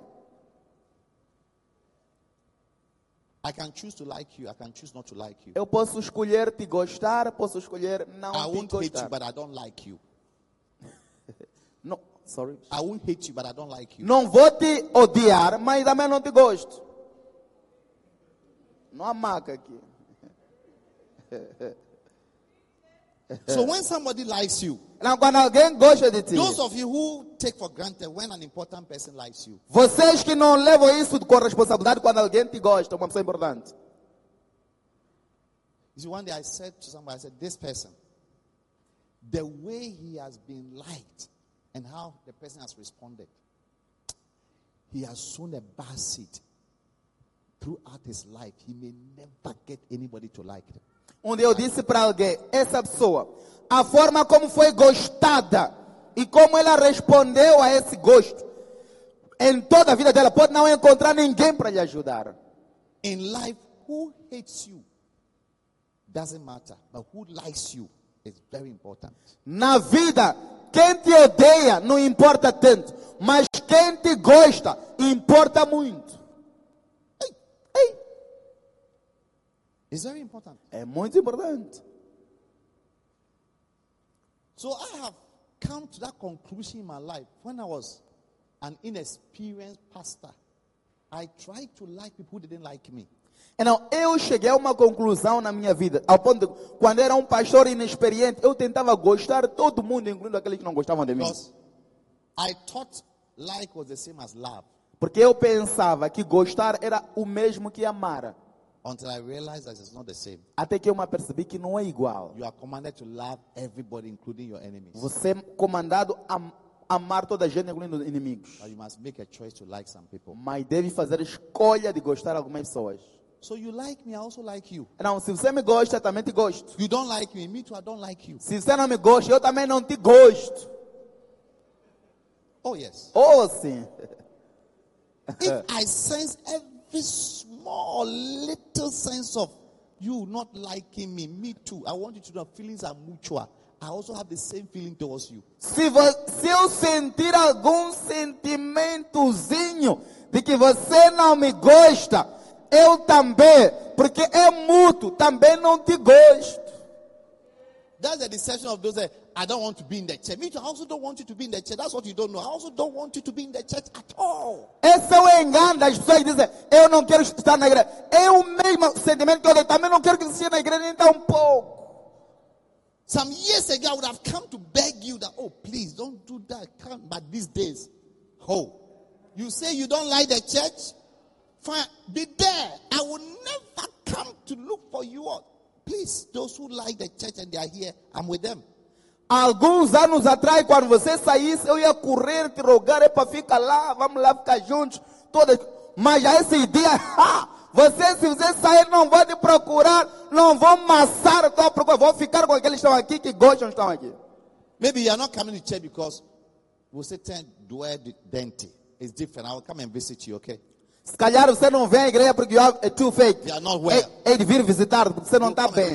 I can choose to like you. I can choose not to like you. Eu posso escolher te gostar, posso escolher não I te won't hate you, gostar. but I don't like you. Não, sorry. I won't hate you, but I don't like you. Não vou te odiar, mas também não te gosto. Não há maca aqui. So when somebody likes you, Não, quando alguém gosta de ti, those of you who take for granted when an important person likes you, vocês que não levam isso com responsabilidade quando alguém te gosta, uma pessoa importante. you see, one day I said to somebody, I said, this person, the way he has been liked and how the person has responded, he has sown a bad seed throughout his life, he may never get anybody to like him. Onde eu disse para alguém, essa pessoa, a forma como foi gostada e como ela respondeu a esse gosto, em toda a vida dela, pode não encontrar ninguém para lhe ajudar. In life, who hates you doesn't matter, but who likes you is very important. Na vida, quem te odeia não importa tanto, mas quem te gosta importa muito. It's very important. É muito importante. So I have come to that conclusion in my life. When I was an inexperienced pastor, I tried to like people who didn't like me. Então, eu cheguei a uma conclusão na minha vida, ao ponto de, quando era um pastor inexperiente, eu tentava gostar de todo mundo, incluindo aqueles que não gostavam de mim. Because I thought like was the same as love. Porque eu pensava que gostar era o mesmo que amar. Until I realized that it's not the same. Até que eu me percebi que não é igual. You are commanded to love everybody, including your enemies. Você é comandado a amar toda a gente, incluindo os inimigos. But you must make a choice to like some people. Mas deve fazer a escolha de gostar de algumas pessoas. So you like me, I also like you. Não, se você me gosta, eu também te gosto. You don't like me too, I don't like you. Se você não me gosta, eu também não te gosto. Oh yes. Ou sim. If I sense every small little sense of you not liking me too, I want you to know feelings are mutual. I also have the same feeling towards you. Se eu sentir algum sentimentozinho de que você não me gosta, eu também, porque é mútuo, também não te gosto. That's the deception of those that I don't want to be in the church. Me too, I also don't want you to be in the church. That's what you don't know. I also don't want you to be in the church at all. Esse é o engano das pessoas que dizem, eu não quero estar na igreja. É o mesmo sentimento que eu também não quero que você esteja na igreja nem tão pouco. Some years ago, I would have come to beg you that, oh, please don't do that. Come. But these days, oh, you say you don't like the church? Fine, be there. I will never come to look for you all. Please, those who like the church and they are here, I'm with them. Alguns anos atrás, quando você saísse, eu ia correr, te rogar, é para ficar lá, vamos lá ficar juntos. Todas. Mas já esse dia, se você sair, não vou te procurar, não vou amassar a tua procura, vou ficar com aqueles que estão aqui, que gostam, estão aqui. Maybe you are not coming to church because você tem doer de dente. It's different. I will come and visit you, okay? Se calhar você não vem à igreja porque é too fake. You are not well. É de vir visitar, porque você não está bem.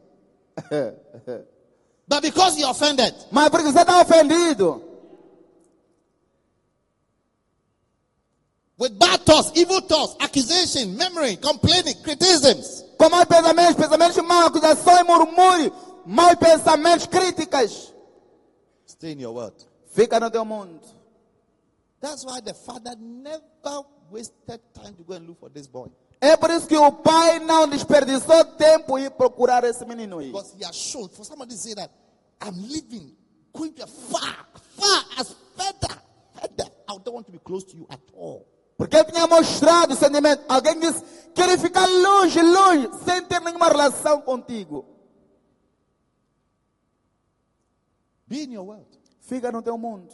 But because you're offended. Mas porque você está ofendido. With bad thoughts, evil thoughts, accusation, memory, complaining, criticisms. Com maus pensamentos maus, acusações, murmúrio, maus pensamentos, críticas. Stay in your word. Fica no teu mundo. That's why the father never wasted time to go and look for this boy. É por isso que o pai não desperdiçou tempo em procurar esse menino aí. Because he has shown, for somebody to say that, I'm living, going to far as further. I don't want to be close to you at all. Porque ele tinha mostrado o sentimento. Alguém disse, queria ficar longe, sem ter nenhuma relação contigo. Be in your world. Fica no teu mundo.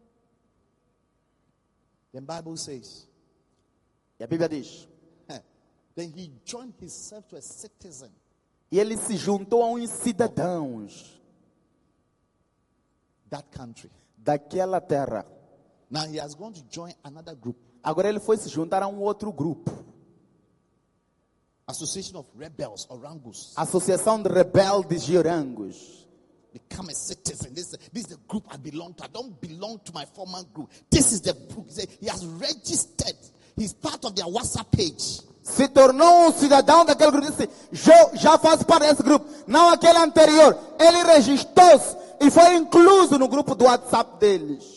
The Bible says, E a Bíblia diz, then he joined himself to a citizen. E ele se juntou a uns cidadãos That country. daquela terra. Now he has gone to join another group. Agora ele foi se juntar a um outro grupo. Association of rebels, orangos. Associação de rebeldes e orangos. Become a citizen. This is the group I belong to. I don't belong to my former group. This is the group. He has registered. He's part of their WhatsApp page. Se tornou um cidadão daquele grupo. Disse, já faço parte desse grupo. Não aquele anterior. Ele registrou-se e foi incluso no grupo do WhatsApp deles.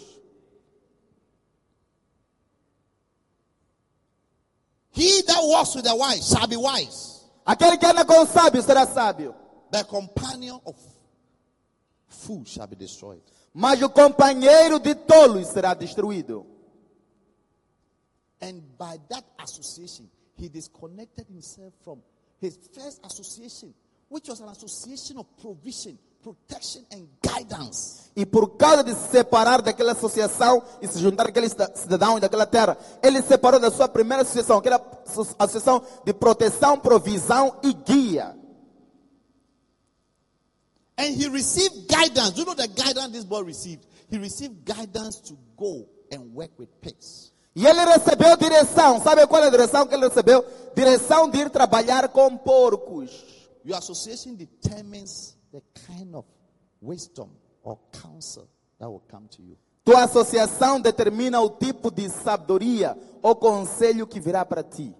He that walks with the wise shall be wise. Aquele que anda com o sábio será sábio. The companion of fools shall be destroyed. Mas o companheiro de tolos será destruído. And by that association, he disconnected himself from his first association which was an association of provision, protection, and guidance. E por causa de se separar daquela associação e se juntar àqueles cidadãos daquela terra, ele se separou da sua primeira associação, que era a associação de proteção, provisão e guia. And he received guidance. Do you know the guidance this boy received? He received guidance to go and work with pigs. E ele recebeu direção. Sabe qual é a direção que ele recebeu? Direção de ir trabalhar com porcos. Your association determines the kind of wisdom or counsel that will come to you. Tua associação determina o tipo de sabedoria ou conselho que virá para ti.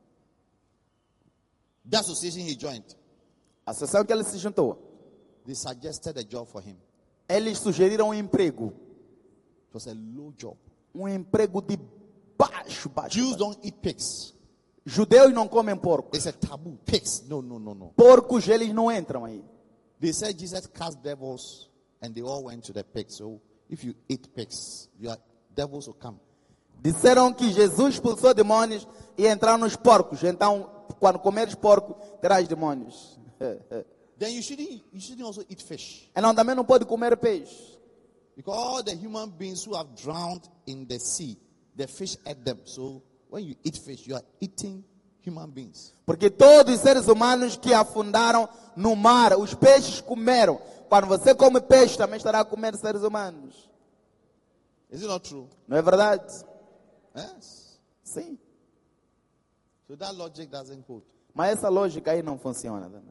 The association he joined, A associação que ele se juntou, they suggested a job for him. eles sugeriram um emprego. It was a low job. Um emprego de baixo. Jews don't eat pigs. Judeus não comem porcos. It's a taboo. Pigs. No. Porcos, eles não entram aí. They said Jesus cast devils and they all went to the pigs. So if you eat pigs, your devils will come. Disseram que Jesus expulsou demônios e entraram nos porcos. Então, quando comeres porco, terás demônios. Then you shouldn't also eat fish. Então também não pode comer peixe. Because all the human beings who have drowned in the sea, the fish ate them. So when you eat fish, you are eating human beings. Porque todos os seres humanos que afundaram no mar, os peixes comeram. Quando você come peixe, também estará a comer seres humanos. Is it not true? Não é verdade? Yes. Sim. So that logic doesn't hold. Mas essa lógica aí não funciona também.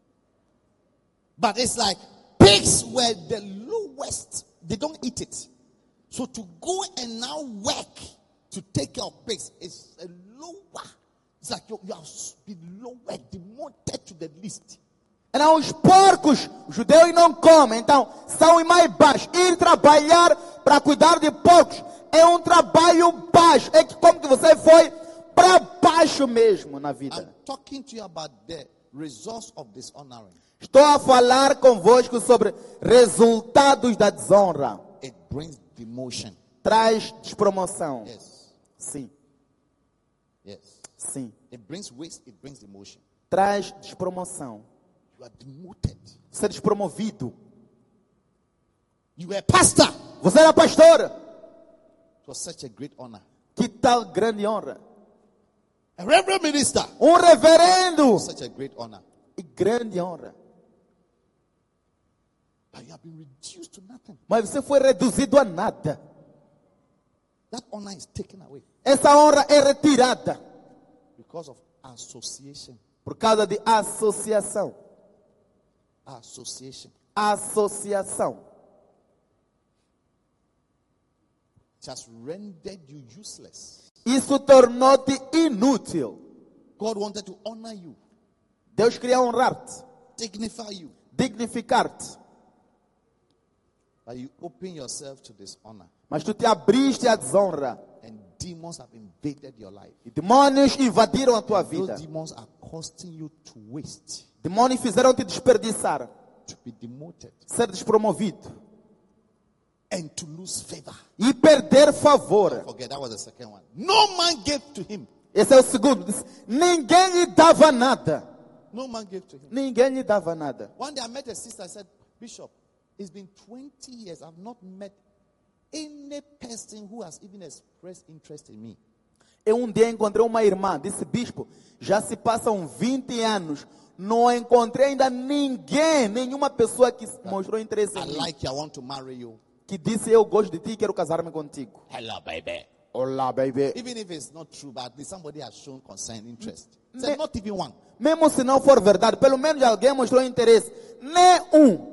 But it's like pigs were the lowest. They don't eat it. So to go and now work to take care of pigs is a lower. It's like you have been lowered, demoted to the least. Então os porcos, os judeus não comem, então são os mais baixos. Ir trabalhar para cuidar de porcos é um trabalho baixo. É como que você foi para baixo mesmo na vida. I'm talking to you about the results of dishonoring. Estou a falar convosco sobre resultados da desonra. It brings demotion. Traz despromoção. Yes. Sim, Yes. sim. It brings waste, it brings demotion. Traz despromoção. You are demoted. Ser despromovido. You were a pastor. Você era pastor. It was such a great honor. Que tal grande honra. A reverend minister. Reverendo. Such a great honor. E grande honra. But you have been reduced to nothing. Mas você foi reduzido a nada. That honor is taken away Essa honra é retirada. because of association. Por causa de associação. Association. Associação. It has rendered you useless. Isso tornou-te inútil. God wanted to honor you, Deus queria honrar-te, dignify you, dignificar-te. but you open yourself to dishonor, Mas tu te abriste à desonra. and demons have invaded your life. E demônios invadiram a tua vida. Those demons are causing you to waste, Demônios fizeram-te desperdiçar, to be demoted, ser despromovido and to lose favor. e perder favor. Forget, that was the second one. No man gave to him. Esse é o segundo. Diz, ninguém lhe dava nada. No man gave to him. Ninguém lhe dava nada. One day I met a sister. I said, Bishop, it's been 20 years. I've not met any person who has even expressed interest in me. Eu um dia encontrei uma irmã, disse, bispo, já se passam 20 anos, não encontrei ainda ninguém, nenhuma pessoa que mostrou interesse I em mim, like you. I want to marry you. que disse, eu gosto de ti e quero casar-me contigo. Hello, baby. Olá, baby. Even if it's not true, but at least somebody has shown concern, interest. Said, not even one. Mesmo se não for verdade, pelo menos alguém mostrou interesse. Nenhum.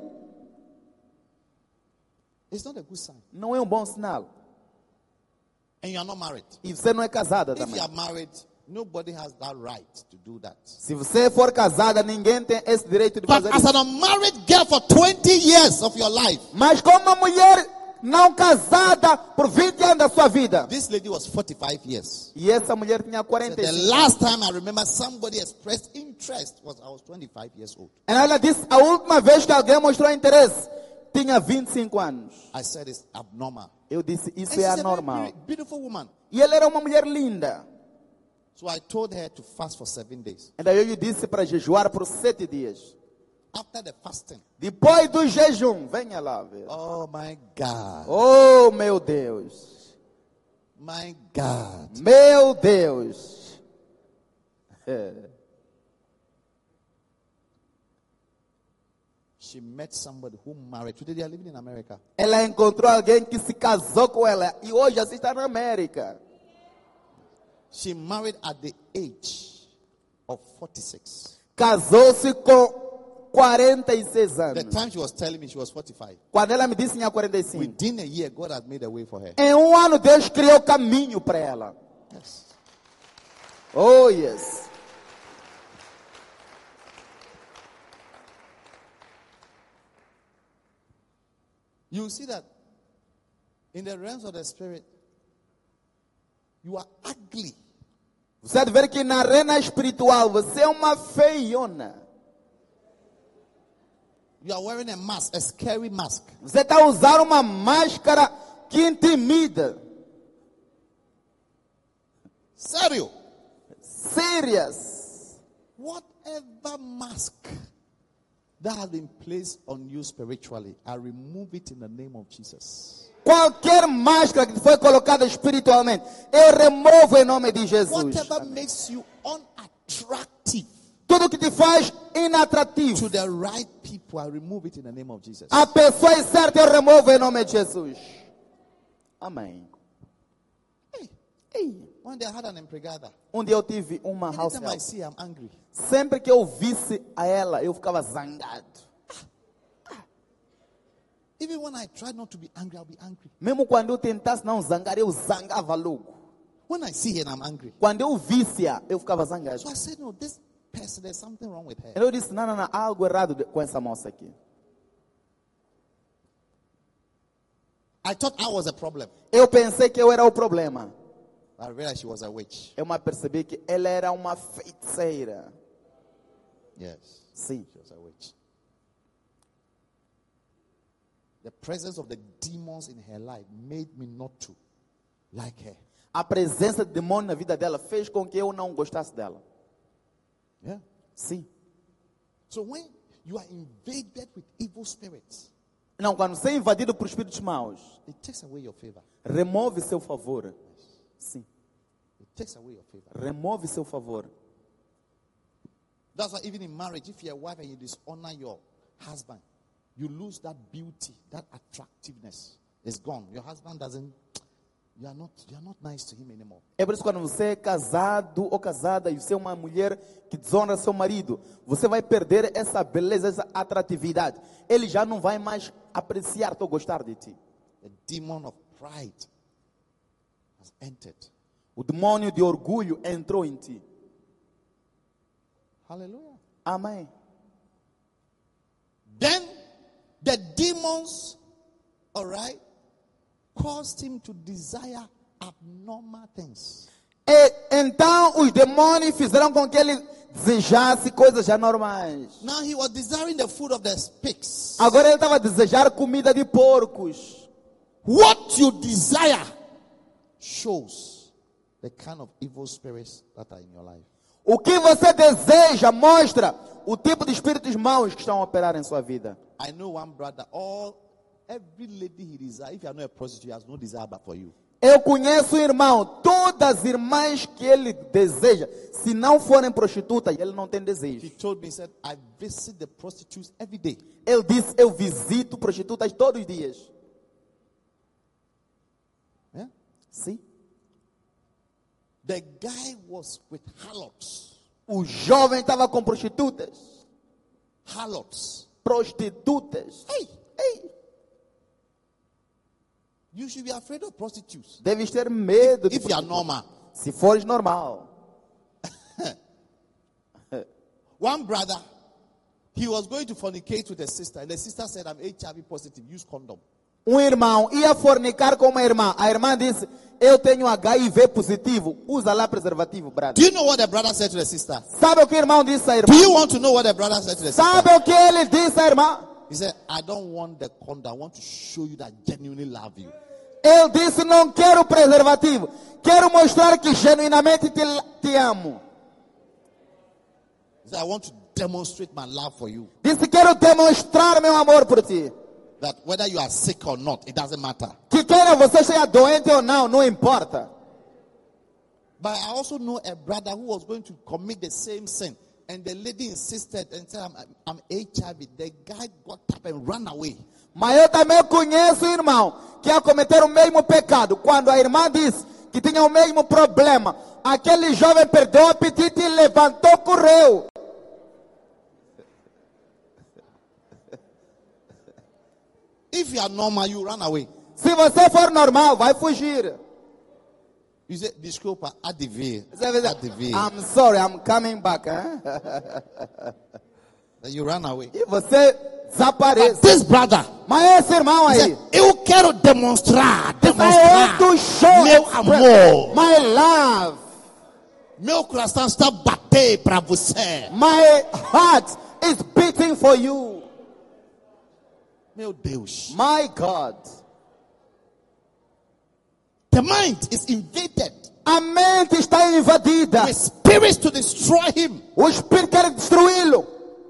It's not a good sign. Não é um bom sinal. And you are not married. E você não é casada If também. you are married, nobody has that right to do that. Se você for casada, ninguém tem esse direito de But fazer as isso. an unmarried girl for 20 years of your life, Mas como uma mulher não casada por 20 anos da sua vida. this lady was 45 years. E essa mulher tinha The 45. last time I remember somebody expressed interest was I was 25 years old. Ela disse, a última vez que alguém mostrou interesse, tinha 25 anos. I said it's abnormal. Eu disse, And isso she's é a very anormal. beautiful woman. E ela era uma mulher linda. So I told her to fast for 7 days. Então eu lhe disse para jejuar por 7 dias. after the fasting. Depois do jejum, venha lá ver. Oh my God. Oh, meu Deus. My God. Meu Deus. She met somebody who married. Today they are living in America. Ela encontrou alguém que se casou com ela e hoje assim está na América. She married at the age of 46. Casou-se com 46 The anos. time she was telling me she was 45. Quando ela me disse tinha 45. Within a year, God had made a way for her. Em um ano Deus criou caminho para ela. Yes. Oh, yes. You see that in the realms of the spirit, you are ugly. Você há de ver que na arena espiritual você é uma feiona. You are wearing a mask, a scary mask. Você está a usar uma máscara que intimida. Sério. Serious. Whatever mask that has been placed on you spiritually, I remove it in the name of Jesus. Qualquer máscara que foi colocada espiritualmente, eu removo em nome de Jesus. Whatever makes you unattractive Tudo que te faz inatrativo. to the right people, I remove it in the name of Jesus. A pessoa certa eu removo em nome de Jesus. Amém. Ei. One day I had an empregada. Um dia eu tive uma house Anytime I help. see her, I'm angry. Sempre que eu visse a ela, eu ficava zangado. Even when I try not to be angry, I'll be angry. Mesmo quando eu tentasse não zangar, eu zangava logo. When I see her, I'm angry. Quando eu visse-a, eu ficava zangado. So I said, no, this person, there's something wrong with her. Eu disse, não, há algo errado com essa moça aqui. I thought I was a problem. Eu pensei que eu era o problema. I realized she was a witch. Eu me percebi que ela era uma feiticeira. Yes, Sim. she was a witch. The presence of the demons in her life made me not to like her. A presença de demônio na vida dela fez com que eu não gostasse dela. Yeah. Sim. So when you are invaded with evil spirits, Não, quando você é invadido por espíritos maus, it takes away your favor. remove seu favor. Sim. It takes away your favor. Remove seu favor. That's why even in marriage, if you're a wife and you dishonor your husband, you lose that beauty, that attractiveness. It's gone. Your husband doesn't. You are not nice to him anymore. É por isso que quando você é casado ou casada e você é uma mulher que desonra seu marido, você vai perder essa beleza, essa atratividade. Ele já não vai mais apreciar ou gostar de ti. The demon of pride has entered. O demônio de orgulho entrou em ti. Hallelujah. Amém. Then the demons, all right, caused him to desire abnormal things. E então os demônios fizeram com que ele desejasse coisas anormais. Now he was desiring the food of the pigs. Agora ele estava a desejar comida de porcos. What you desire shows the kind of evil spirits that are in your life. O que você deseja mostra o tipo de espíritos maus que estão a operar em sua vida. I know one brother, every lady he desires, if you are not a prostitute, he has no desire but for you. Eu conheço um irmão, todas as irmãs que ele deseja, se não forem prostitutas, ele não tem He desejo. told me, he said, I visit the prostitutes every day. Ele disse, eu visito prostitutas todos os dias. Yeah? Sim. The guy was with harlots. O jovem estava com prostitutas. Harlots. Prostitutas. Hey, Ei, you should be afraid of prostitutes. deves ter medo de If you are prostitutas. normal. Se fores normal. One brother, he was going to fornicate with a sister. And the sister said, I'm HIV positive. Use condom. Um irmão ia fornicar com uma irmã. A irmã disse, eu tenho HIV positivo. Usa lá preservativo, Do brother. you know what the brother said to the sister? Sabe o que o irmão disse à Do irmã? you want to know what the brother said to the sister? Sabe o que ele disse à irmã? He said, I don't want the condom. I want to show you that I genuinely love you. Ele disse, não quero preservativo. Quero mostrar que genuinamente te amo. He said, I want to demonstrate my love for you. Disse, quero demonstrar meu amor por ti. That whether you are sick or not, it doesn't matter. Que queira você seja doente ou não, não importa. But I also know a brother who was going to commit the same sin. And the lady insisted and said, I'm HIV. The guy got up and ran away. Mas eu também conheço um irmão que ia cometer o mesmo pecado. Quando a irmã disse que tinha o mesmo problema, aquele jovem perdeu o apetite e levantou, correu. If you are normal, you run away. Se você for normal, vai fugir. You say, desculpa, adivinha. I'm sorry, I'm coming back. Then you run away. E você desaparece. This brother, Mas esse irmão aí, said, eu quero demonstrar I want to show meu amor. my love. Meu coração está batendo para você. My heart is beating for you. Meu Deus. My God. The mind is invaded A mente está invadida. with spirits to destroy him. O espírito quer destruí-lo.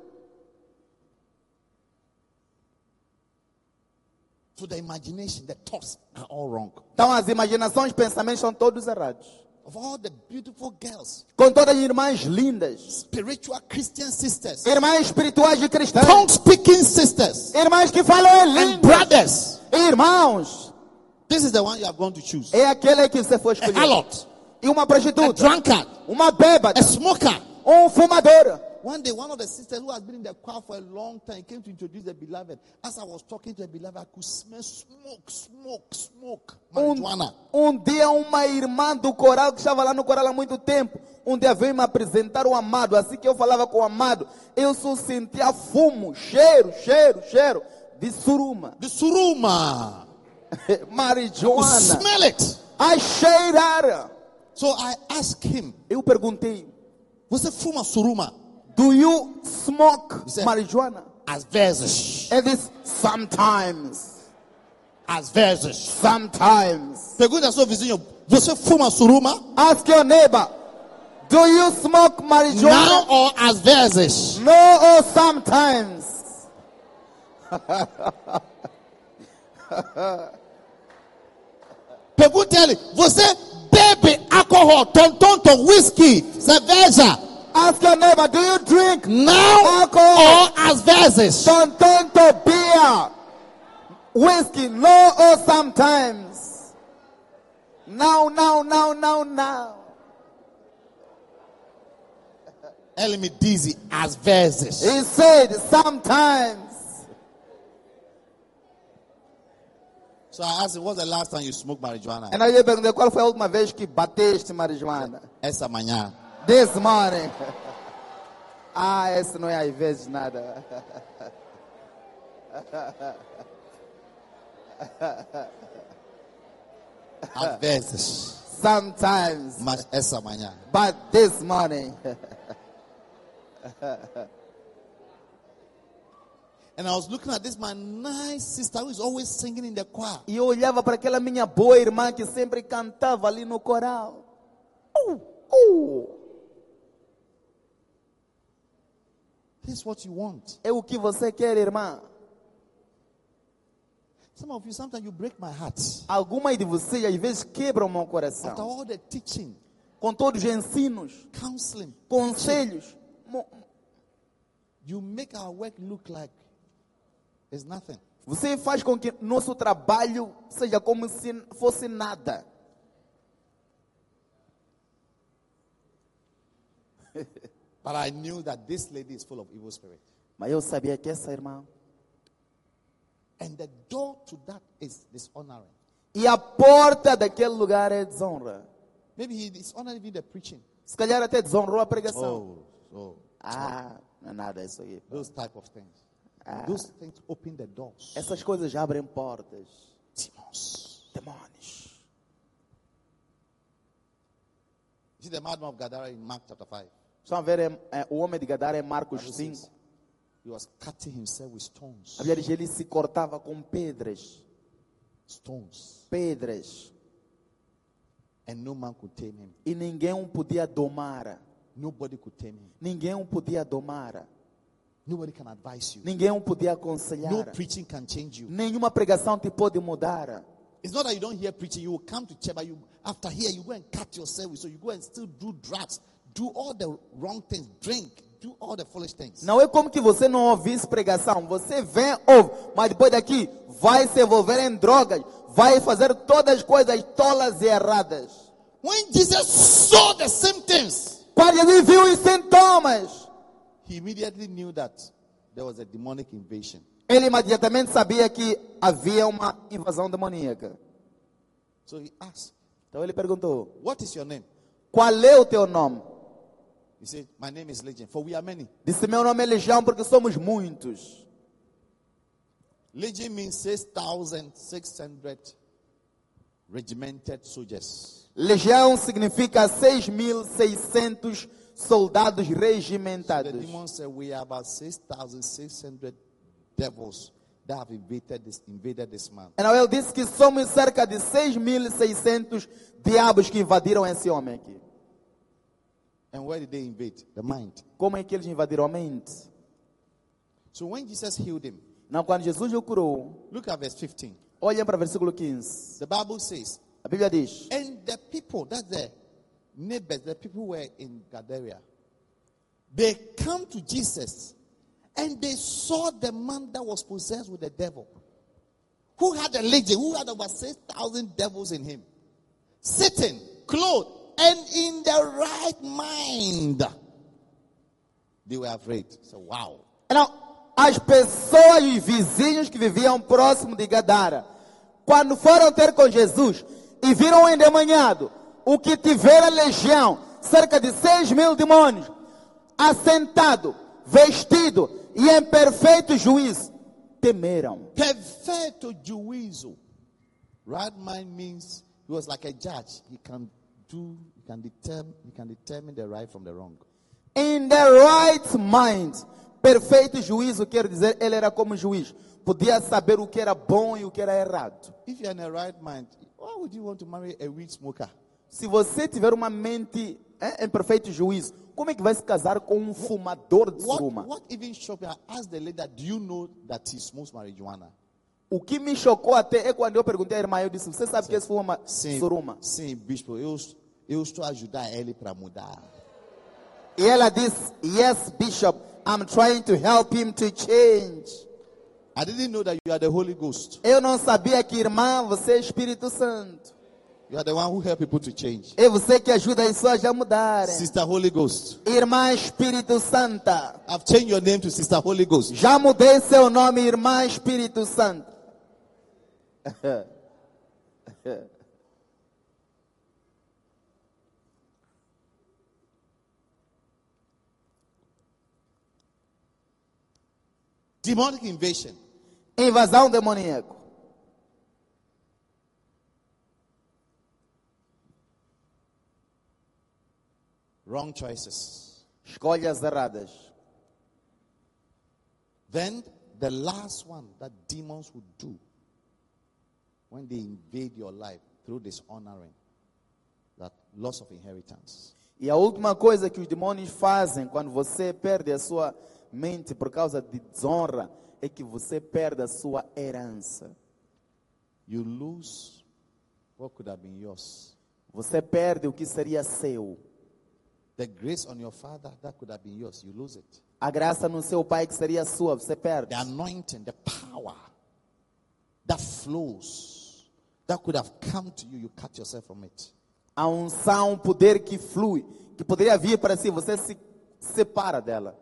So the imagination, the thoughts are all wrong. Então as imaginações, pensamentos são todos errados. Of all the beautiful girls, Com todas as irmãs lindas, spiritual Christian sisters, irmãs espirituais de cristãs, tongue-speaking sisters, irmãs que falam em and línguas, brothers. irmãos, This is the one you are going to choose. é aquele que você for A escolher. harlot, E uma a prostituta, drunkard, uma bêbada, a smoker. fumador. One day, one of the sisters who has been in the choir for a long time came to introduce the beloved. As I was talking to the beloved, I could smell smoke. Marijuana. Dia uma irmã do coral que estava lá no coral há muito tempo, dia veio me apresentar o amado. Assim que eu falava com o amado, eu só sentia fumo, cheiro de suruma. The suruma. You Marijuana. smell it. A cheirar. So I asked him, Eu perguntei, você fuma suruma? do you smoke said- marijuana? Às vezes. Ele disse, sometimes. Às vezes. Sometimes. Pergunta ao seu vizinho, você fuma suruma? Ask your neighbor, do you smoke marijuana? Now or às vezes? No or sometimes. Pergunta a ele, você bebe álcool, tonton, whisky, cerveja? Ask your neighbor, do you drink Now alcohol? or às vezes? Tontonto, beer, whiskey, no or sometimes. Now. Ele me diz, às vezes. He said sometimes. So I asked him, what's the last time you smoked marijuana? E aí eu perguntei, qual foi a última vez que bateste marijuana? Essa manhã. This morning. Esse não é às vezes nada. Às vezes. Sometimes. Mas essa manhã. But this morning. And I was looking at this my nice sister who is always singing in the choir. E eu olhava para aquela minha boa irmã que sempre cantava ali no coral. This is what you want. É o que você quer, irmã. Some of you, sometimes you break my heart. Algumas de vocês às vezes quebram o meu coração. After all the teaching, Com todos os ensinos, counseling, conselhos. you make our work look like it's nothing. Você faz com que nosso trabalho seja como se fosse nada. But I knew that this lady is full of evil spirit. Mas eu sabia que essa irmã. And the door to that is dishonoring. E a porta daquele lugar é desonra. Maybe he dishonored even the preaching. Se calhar até desonrou a pregação. Não é nada isso aí. those type of things. Those things open the doors. Essas coisas abrem portas. Demons. You see the madman of Gadara in Mark chapter 5. Estão a ver o homem de Gadara em Marcos 5. He was cutting himself with stones. A Bíblia diz que ele se cortava com pedras. Stones. Pedras. And no man could tame him. E ninguém o podia domar. Nobody could tame him. Ninguém o podia domar. Nobody can advise you. Ninguém podia aconselhar. No preaching can change you. Nenhuma pregação te pode mudar. It's not that you don't hear preaching. You will come to church, but after here, you go and cut yourself. So you go and still do drugs, do all the wrong things, drink, do all the foolish things. Não é como que você não ouvisse pregação. Você vem, ouve, mas depois daqui vai se envolver em drogas, vai fazer todas as coisas tolas e erradas. When Jesus saw the symptoms, Quando ele viu os sintomas, he immediately knew that there was a demonic invasion. ele imediatamente sabia que havia uma invasão demoníaca. So he asked, Então ele perguntou: what is your name? qual é o teu nome? He said, my name is Legion, for we are many. Disse: meu nome é Legião, porque somos muitos. Legion means 6,600 regimented soldiers. Legião significa 6.600 soldados The regimentados. demon said we are about 6,600 devils that have invaded this man. Então ele disse que somos cerca de 6.600 diabos que invadiram esse homem aqui. And where did they invade? The mind. Como é que eles invadiram a mente? So when Jesus healed him, Não, quando Jesus o curou, look at verse 15. olhem para o versículo 15. The Bible says, A Bíblia diz: and the people, that's the neighbors, the people who were in Gadara, they come to Jesus and they saw the man that was possessed with the devil, who had a legion, who had over 6,000 devils in him, sitting, clothed, and in the right mind. They were afraid. So, wow. Então, as pessoas e os vizinhos que viviam próximo de Gadara, quando foram ter com Jesus e viram o endemoniado, o que tivera legião, cerca de 6.000 demônios, assentado, vestido e em perfeito juízo, temeram. Perfecto juízo. Right mind means he was like a judge. He can determine the right from the wrong. In the right mind. Perfeito juízo quer dizer, ele era como juiz. Podia saber o que era bom e o que era errado. If you're in the right mind, why would you want to marry a weed smoker? Se você tiver uma mente em perfeito juízo, como é que vai se casar com um fumador de suruma? What even shocked me? I asked the lady, do you know that he smokes marijuana? O que me chocou até é quando eu perguntei à irmã, eu disse: você sabe que esse fuma suruma? Sim, bispo, eu estou a ajudar ele para mudar. E ela disse: yes, Bishop, I'm trying to help him to change. I didn't know that you are the Holy Ghost. Eu não sabia que, irmã, você é Espírito Santo. You are the one who help people to change. É você que ajuda as pessoas a mudarem. Sister Holy Ghost. Irmã Espírito Santa. I've changed your name to Sister Holy Ghost. Já mudei seu nome, irmã Espírito Santo. Demonic invasion. Invasão demoníaca. Wrong choices. Escolhas erradas. Then the last one that demons would do when they invade your life through dishonoring, that loss of inheritance. E a última coisa que os demônios fazem quando você perde a sua mente por causa de desonra é que você perde a sua herança. You lose what could have been yours. Você perde o que seria seu. The grace on your father that could have been yours, you lose it. A graça no seu pai que seria sua, você perde. The anointing, the power that flows, that could have come to you, you cut yourself from it. A unção, o poder que flui, que poderia vir para si, você se separa dela.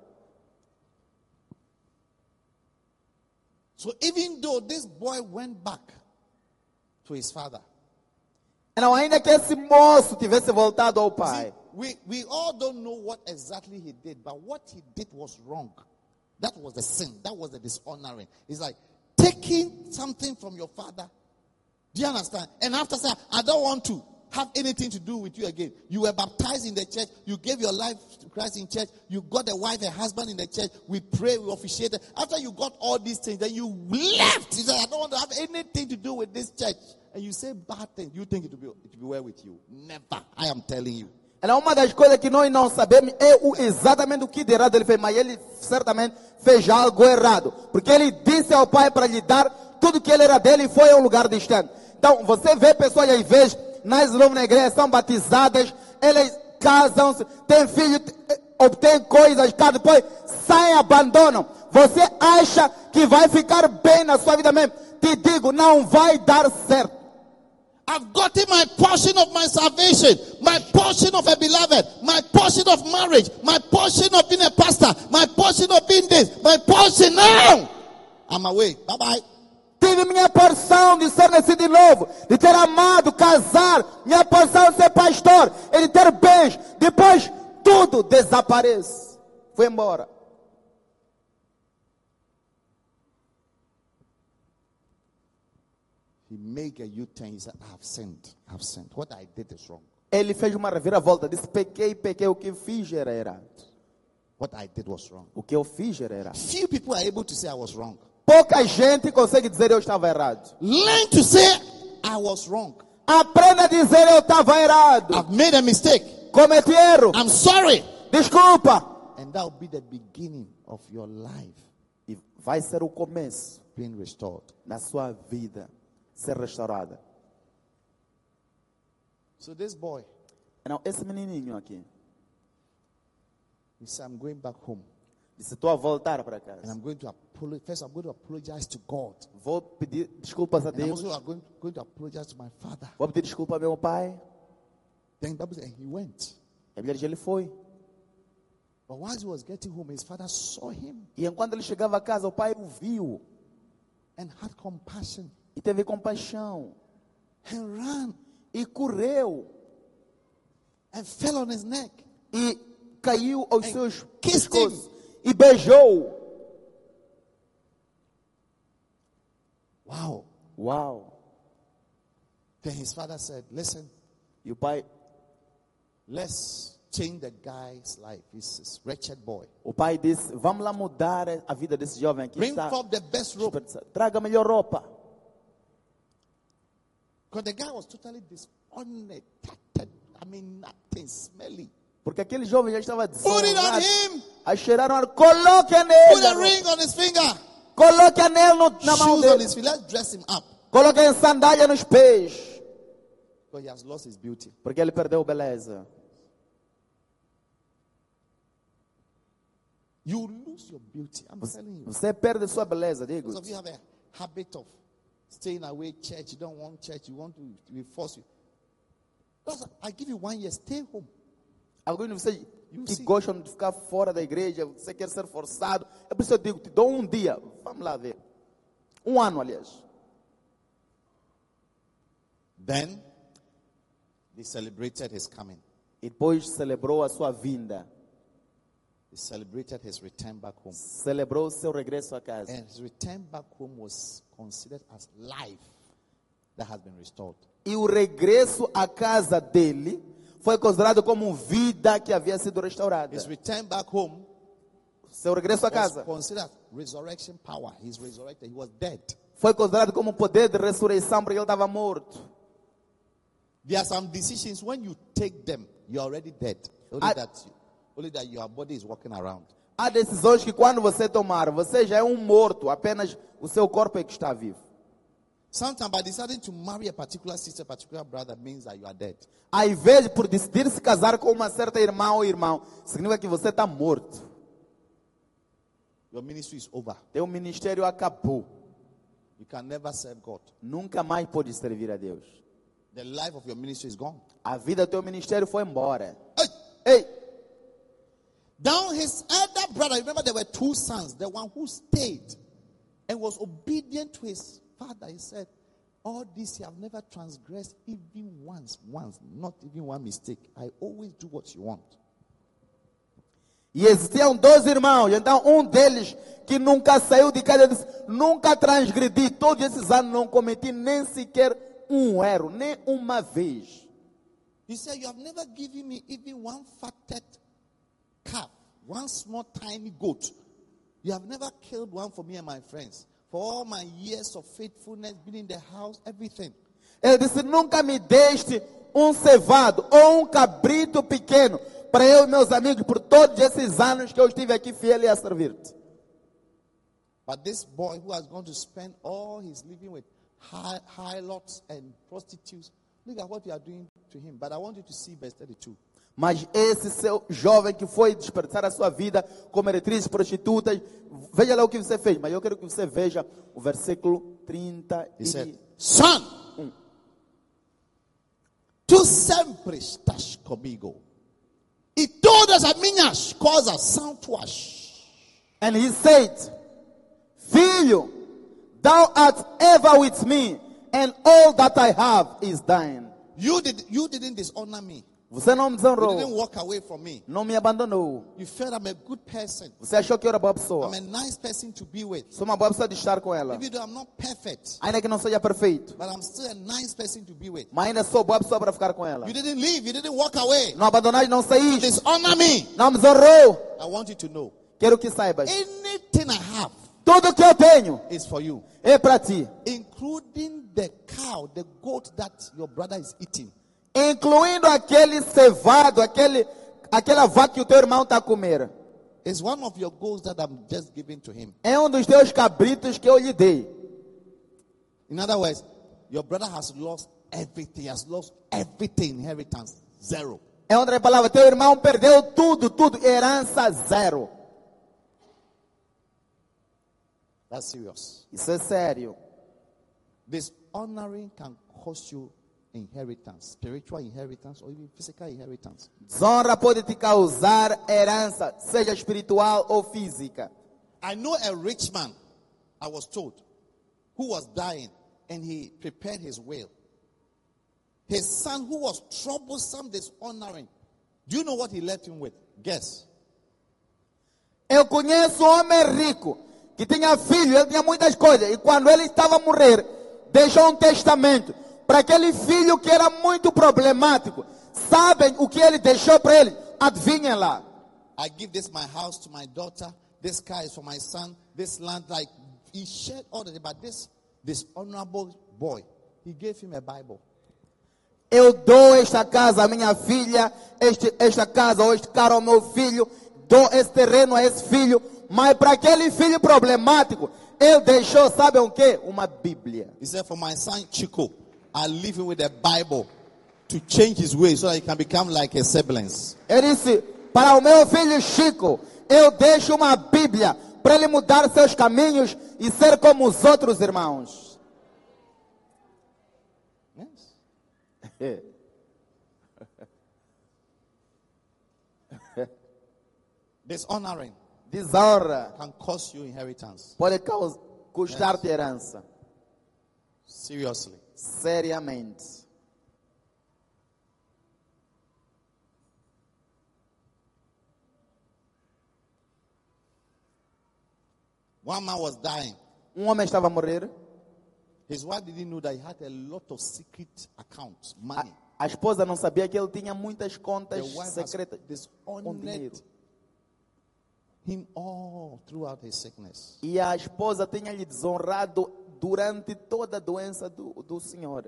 So even though this boy went back to his father, Não, ainda que esse moço tivesse voltado ao pai. we all don't know what exactly he did, but what he did was wrong. That was the sin. That was the dishonoring. It's like taking something from your father. Do you understand? And after saying, I don't want to have anything to do with you again. You were baptized in the church. You gave your life to Christ in church. You got a wife, a husband in the church. We pray, we officiate. After you got all these things, then you left. You said, I don't want to have anything to do with this church. And you say bad things. You think it will be well with you. Never. I am telling you. Então, uma das coisas que nós não sabemos é exatamente o que de errado ele fez, mas ele certamente fez algo errado, porque ele disse ao pai para lhe dar tudo que ele era dele e foi a um lugar distante. Então, você vê pessoas às vezes, nascem novo na igreja, são batizadas, elas casam-se, têm filhos, obtêm coisas, depois saem e abandonam. Você acha que vai ficar bem na sua vida mesmo? Te digo, não vai dar certo. I've gotten my portion of my salvation, my portion of a beloved, my portion of marriage, my portion of being a pastor, my portion of being this, my portion now. I'm away. Bye-bye. Tive minha porção de ser nascido de novo, de ter amado, casar, minha porção de ser pastor, e de ter bens. Depois, tudo desaparece. Foi embora. He made a U-turn. He said, I've sinned. I've sinned. What I did is wrong. Ele fez uma reviravolta, disse, pequei, o que fiz era errado. What I did was wrong. O que eu fiz era errado. Few people are able to say I was wrong. Pouca gente consegue dizer eu estava errado. Learn to say I was wrong. Aprenda a dizer eu estava errado. I've made a mistake. Cometi erro. I'm sorry. Desculpa. And that will be the beginning of your life E vai ser o começo being restored. da sua vida ser restaurada. So this boy, Não, esse menininho aqui he said, I'm going back home. disse, estou a voltar para And casa. I'm going to apologize. First, I'm going to apologize to God. Vou pedir desculpas a And I'm Deus. also going to apologize to my father. Vou pedir desculpa ao meu pai. Then the Bible said, and he went. A Bíblia diz, ele foi. But once he was getting home, his father saw him E enquanto ele chegava a casa, o pai o viu. and had compassion E teve compaixão. and ran E correu. and fell on his neck. E caiu aos And seus kissed pescoços. E beijou. Wow. Uau. Then his father said, listen, E o pai, let's change the guy's life. He's this wretched boy. o pai disse, vamos lá mudar a vida desse jovem aqui. Bring Está forth the best robe. desperdiçado. Traga a melhor roupa. Because the guy was totally dishonored. I mean, nothing smelly. Porque aquele jovem já estava Put it on desonrado. him. A cheirar ar. Coloque Put a nele. ring on his finger. Coloque anel na mão Shoes on dele. his feet. Let's dress him up. Coloque em sandália nos pés. Because he has lost his beauty. Porque ele perdeu beleza. You lose your beauty. I'm telling you. Você perde sua beleza, digo. Because of you have a habit of staying away church. You don't want church. You want to be forced. I give you 1 year. Stay home. Alguns de vocês You que see. gostam de ficar fora da igreja, você quer ser forçado. É por isso que eu digo, te dou um dia. Vamos lá ver. 1 ano, aliás. Then they celebrated his coming. E depois celebrou a sua vinda. They celebrated his return back home. Celebrou o seu regresso a casa. And his return back home was considered as life that has been restored. E o regresso à casa dele foi considerado como vida que havia sido restaurada. His return back home Seu regresso a was casa considered resurrection power. He's resurrected. He was dead. foi considerado como poder de ressurreição porque ele estava morto. There are some decisions when you take them, you're already dead. Only that your body is walking around. Há decisões que quando você tomar, você já é um morto, apenas o seu corpo é que está vivo. Sometimes by deciding to marry a particular sister, particular brother means that you are dead. Às vezes, por decidir se casar com uma certa irmã ou irmão, significa que você está morto. Your ministry is over. Teu ministério acabou. You can never serve God. Nunca mais pode servir a Deus. The life of your ministry is gone. A vida do teu ministério foi embora. Hey! Ei! Down his elder brother, remember there were 2 sons. The one who stayed and was obedient to his father, he said, all this you have never transgressed even once, not even one mistake. I always do what you want. E existiam 2 irmãos, então um deles que nunca saiu de casa disse, nunca transgredi, todos esses anos não cometi nem sequer um erro, nem uma vez. He said, you have never given me even one fatted calf, one small tiny goat. You have never killed one for me and my friends. For all my years of faithfulness, being in the house, everything. Ele disse, nunca me deste um cevado ou um cabrito pequeno para eu e meus amigos por todos esses anos que eu estive aqui fiel e a servir-te. But this boy who has gone to spend all his living with harlots and prostitutes, look at what you are doing to him. But I want you to see verse 32. Mas esse seu jovem que foi desperdiçar a sua vida com meretrizes prostitutas, veja lá o que você fez. Mas eu quero que você veja o versículo 30. He said, Son, tu sempre estás comigo. E todas as minhas coisas são tuas. And he said, Filho, thou art ever with me, and all that I have is thine. You didn't dishonor me. Você não me You didn't desonrou, walk away from me. não me abandonou. You felt I'm a good person. Você achou que eu era boa pessoa. I'm a nice person to be with. Sou uma boa pessoa de estar com ela. Even though I'm not perfect, Ainda que não seja perfeito, but I'm still a nice person to be with. mas ainda sou boa pessoa para ficar com ela. You didn't leave. You didn't walk away. Não abandonaste, não saíste, Dishonor me. não me desonrou. I want you to know. Quero que saibas, Anything I have tudo que eu tenho is for you. é para ti. Including the cow, the goat that your brother is eating. Incluindo aquele cevado, aquela vaca que o teu irmão está a comer. It's one of your goats that I'm just giving to him. É um dos teus cabritos que eu lhe dei. In other words, your brother has lost everything. Has lost everything. Inheritance zero. É outra palavra, teu irmão perdeu tudo, herança zero. That's serious. Isso é sério. Dishonoring can cost you inheritance, spiritual inheritance, or even physical inheritance. Desonra pode te causar herança, seja espiritual ou física. I know a rich man, I was told, who was dying, and he prepared his will. His son, who was troublesome, dishonoring, do you know what he left him with? Guess. Eu conheço um homem rico que tinha filho, ele tinha muitas coisas, e quando ele estava a morrer, deixou um testamento para aquele filho que era muito problemático. Sabem o que ele deixou para ele? Adivinhem lá. I give this my house to my daughter. This car is for my son. This land, like he shared all of it. But this dishonorable boy, he gave him a Bible. Eu dou esta casa à minha filha, esta casa ou este carro ao meu filho, dou esse terreno a esse filho, mas para aquele filho problemático, ele deixou, sabem o quê? Uma Bíblia. He said, for my son Chico, I leave him with a Bible to change his ways so that he can become like his siblings. Ele disse, para o meu filho Chico, eu deixo uma Bíblia para ele mudar seus caminhos e ser como os outros irmãos. Yes. Dishonoring Desonra can cost you inheritance. pode custar-te herança. Seriously. Seriamente. One man was dying. Homem estava a morrer. His wife didn't know that he had a lot of secret accounts, money. A esposa não sabia que ele tinha muitas The contas wife secretas has com dinheiro. dishonored him all throughout his sickness. E a esposa tinha lhe desonrado durante toda a doença do senhor.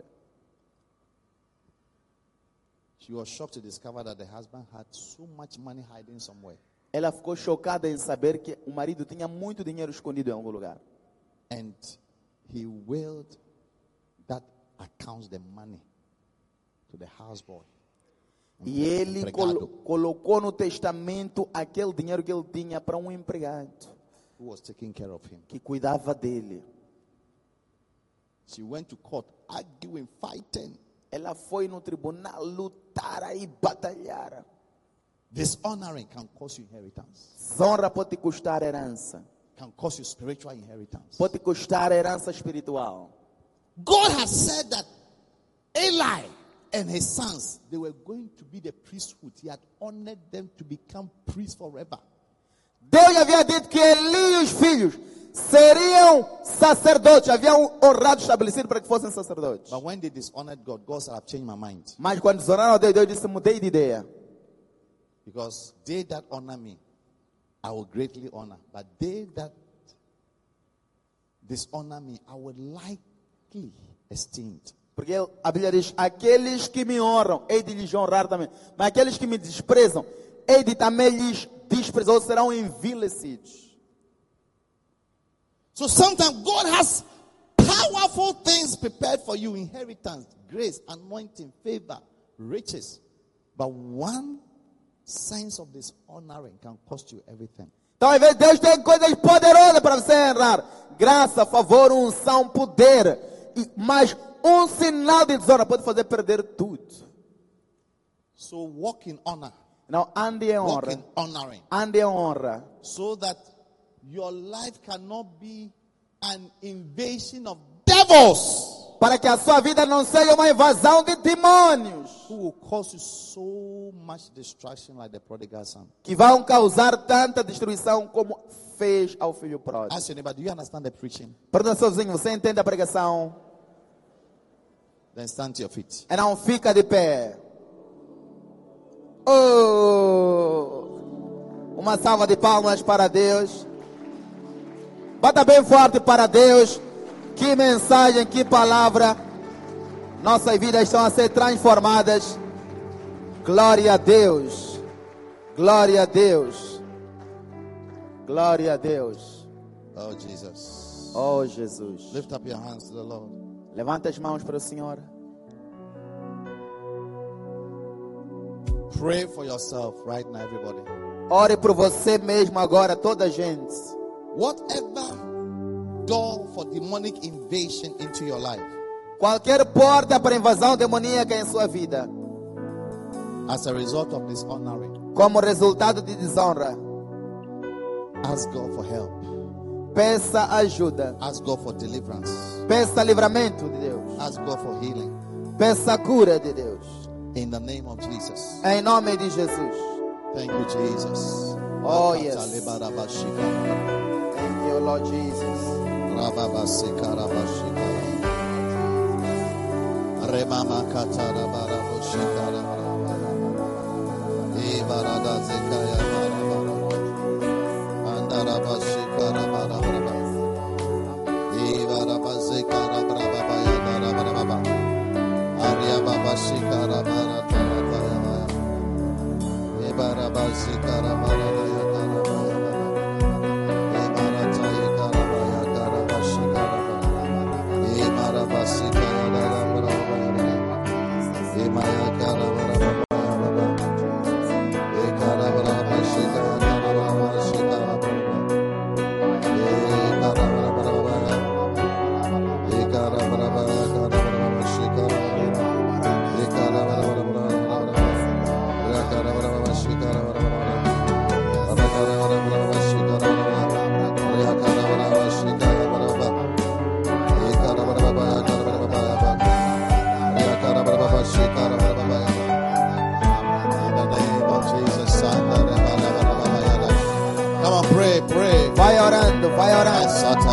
She was shocked to discover that the husband had so much money hiding somewhere. Ela ficou chocada em saber que o marido tinha muito dinheiro escondido em algum lugar. And he willed that accounts the money to the houseboy. E ele Empregado. colocou no testamento aquele dinheiro que ele tinha para um empregado Who was taking care of him. que cuidava dele. She went to court arguing, fighting. Ela foi no tribunal lutar e batalhar. Dishonoring can cost you inheritance. Desonra pode te custar herança. Can cost you spiritual inheritance. Pode te custar herança espiritual. God has said that Eli and his sons, they were going to be the priesthood. He had honored them to become priests forever. Deus havia dito que Eli e os filhos seriam sacerdotes. Havia um honrado estabelecido para que fossem sacerdotes. But when they dishonored God, God said, I've changed my mind. Mas quando desonraram a Deus, Deus disse, mudei de ideia. Because they that honor me, I will greatly honor. But they that dishonor me, I will lightly esteem. Porque a Bíblia diz: aqueles que me honram, hei de lhes honrar também. Mas aqueles que me desprezam, hei de também lhes desprezar, ou serão envilecidos. So sometimes God has powerful things prepared for you: inheritance, grace, anointing, favor, riches. But one sense of dishonoring can cost you everything. Então, às vezes, Deus tem coisas poderosas para você honrar: graça, favor, unção, poder. Mas um sinal de desonra pode fazer perder tudo. So walk in honor. Não, ande em Walk honra. in honoring. Ande em honra. So that your life cannot be an invasion of devils Para que a sua vida não seja uma invasão de demônios. who will cause you so much destruction like the prodigal son. Que vão causar tanta destruição como fez ao filho pródigo. Ask your neighbor, do you understand the preaching? Pergunta sozinho, você entende a pregação? Then stand to your feet. E não fica de pé. Oh! Uma salva de palmas para Deus. Bata bem forte para Deus. Que mensagem, que palavra. Nossas vidas estão a ser transformadas. Glória a Deus. Glória a Deus. Glória a Deus. Oh, Jesus. Oh, Jesus. Lift up your hands to the Lord. Levanta as mãos para o Senhor. Pray for yourself right now, everybody. Ore por você mesmo agora, toda a gente. Whatever door for demonic invasion into your life, Qualquer porta para invasão demoníaca em sua vida, as a result of dishonoring, como resultado de desonra, ask God for help. peça ajuda. Ask God for deliverance. Peça livramento de Deus. Ask God for healing. Peça cura de Deus. In the name of Jesus. Em nome de Jesus. Thank you, Jesus. Oh, yes. Thank you, Lord Jesus. Come on, pray, pray. Vai orando, vai orando.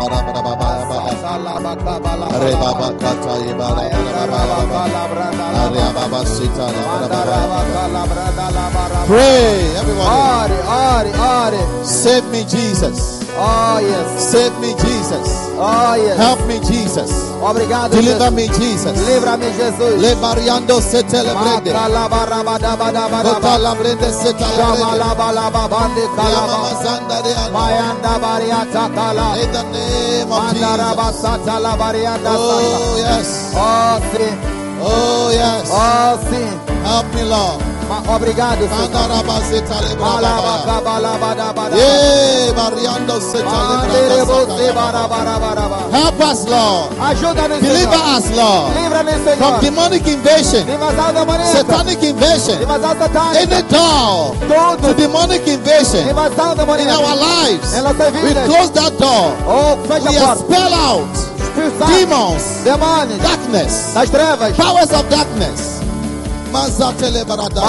Pray, everybody. Ore, ore, ore. Save me, Jesus. Oh, yes. Save me, Jesus. Oh, yes. Help me, Jesus. Obrigado, Deliver Jesus. me, Jesus. Livra-me, Jesus. Le variando se telebrede. Kota la brede se telebrede. Yamama zanda de ana. In the name of Jesus. Oh, yes. Oh, sim. Oh, yes. Oh, sim. Help me, Lord. Obrigado, Senhor. Mandaraba se telebrede. Balabacabalabarabara. Yeah, variando se telebrede. Help us, Lord. Ajuda-nos, Deliver Senhor. us, Lord. Livra-nos, From Senhor. demonic invasion, Invasão demoníaca. satanic invasion, Invasão satânica. any door to Tudo. demonic invasion Invasão in demoníaca. our lives, Em nossas we vidas. close that door. Oh, fecha We a porta. expel out Expulsar demons, demônios darkness, das trevas. powers of darkness. Mazatele barada.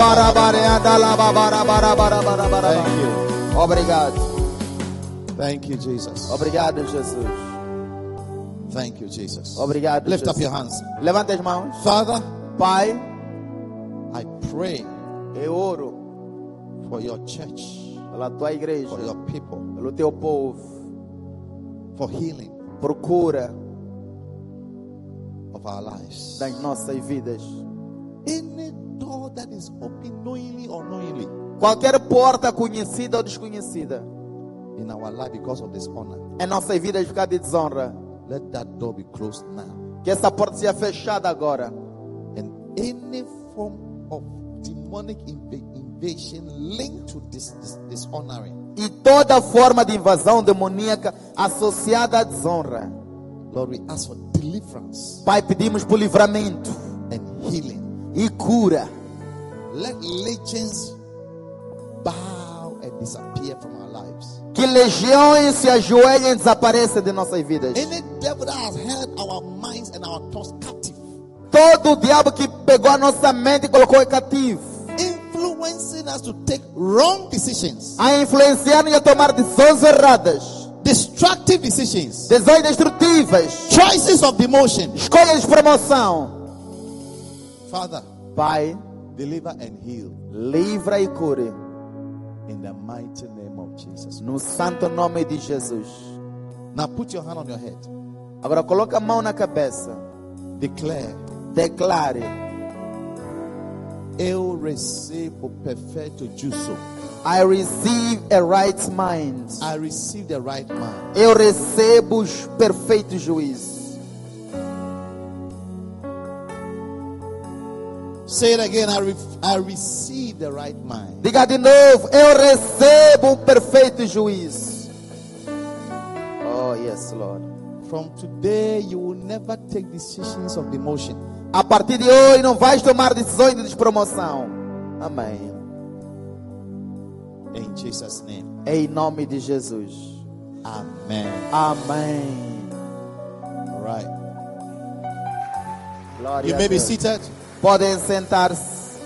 Thank you. Obrigado. Thank you, Jesus. Obrigado, Jesus. Thank you, Jesus. Obrigado, Lift Jesus. up your hands. Levanta as mãos. Father, Pai, I pray eu oro for your church, pela tua igreja, for your people, pelo teu povo. for healing, Procura of our lives. das nossas vidas. Any door that is open knowingly or unknowingly Qualquer porta conhecida ou desconhecida in our life because of dishonor, em nossas vidas por causa de desonra, let that door be closed now. que essa porta seja fechada agora. And any form of demonic invasion linked to this dishonoring, E toda forma de invasão demoníaca associada à desonra. Lord, we ask for deliverance Pai, pedimos por livramento and healing. e cura. Let legends bow and disappear from our lives. Que legiões se ajoelhem e desapareçam de nossas vidas. Any devil that has held our minds and our thoughts captive, Todo o diabo que pegou a nossa mente e colocou em cativo, influencing us to take wrong decisions, a influenciar-nos a tomar decisões erradas, destructive decisions, decisões destrutivas, choices of demotion. escolhas de promoção. Father, Pai, deliver and heal livra e cure. in the mighty name of Jesus. No santo nome de Jesus. Now put your hand on your head. Agora coloca a mão na cabeça. Declare, Declare: eu recebo perfeito juízo. I receive a right mind. I receive the right mind. Eu recebo os perfeitos juízos. Say it again. I receive the right mind. Diga de novo: eu recebo um perfeito juízo. Oh, yes, Lord. From today, you will never take decisions of demotion. A partir de hoje não vais tomar decisões de despromoção. Amém. In Jesus' name. Em nome de Jesus. Amen. Amém. All right. Glória You a may be Deus. seated. Podem sentar-se.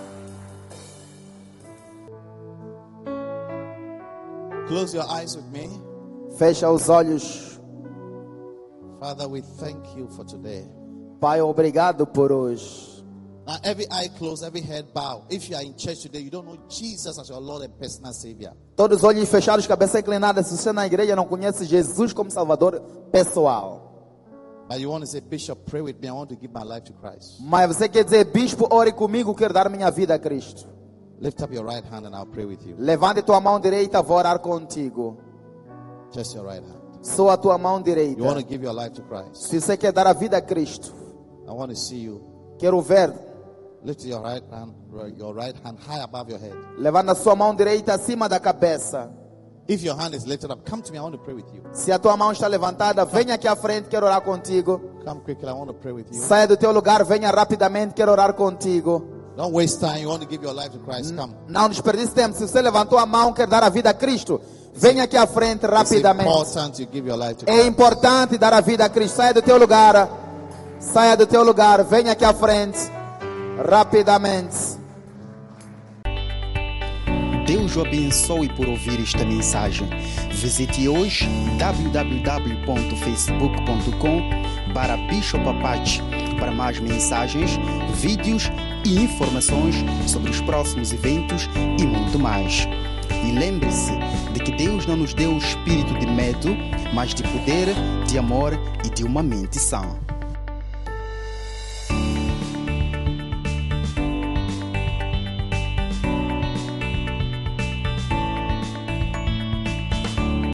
Close your eyes with me. Fecha os olhos. Father, we thank you for today. Pai, obrigado por hoje. Now, every eye closed, every head bowed. If you are in church today, you don't know Jesus as your Lord and personal Savior. Todos os olhos fechados, cabeça inclinada. Se você na igreja não conhece Jesus como Salvador pessoal, But you want to say, Bishop, pray with me. I want to give my life to Christ. mas você quer dizer: bispo, ore comigo, quero dar minha vida a Cristo. Lift up your right hand and I'll pray with you. Levante tua mão direita, vou orar contigo. Just your right hand. Só a tua mão You direita. want to give your life to Christ. Se você quer dar a vida a Cristo, I want to see you. quero ver. Lift your right hand high above your head. Levanta a sua mão direita acima da cabeça. If your hand is lifted up, come to me. I want to pray with you. Se a tua mão está levantada, venha aqui à frente, quero orar contigo. Come quickly. I want to pray with you. Saia do teu lugar, venha rapidamente, quero orar contigo. Don't waste time. You want to give your life to Christ. Come. Não desperdice tempo. Se você levantou a mão, quer dar a vida a Cristo, venha aqui à frente It's rapidamente. important you give your life to É Christ. importante dar a vida a Cristo. Saia do teu lugar. Saia do teu lugar, venha aqui à frente rapidamente. Deus o abençoe por ouvir esta mensagem. Visite hoje www.facebook.com/Bishop Apache para mais mensagens, vídeos e informações sobre os próximos eventos e muito mais. E lembre-se de que Deus não nos deu o espírito de medo, mas de poder, de amor e de uma mente sã.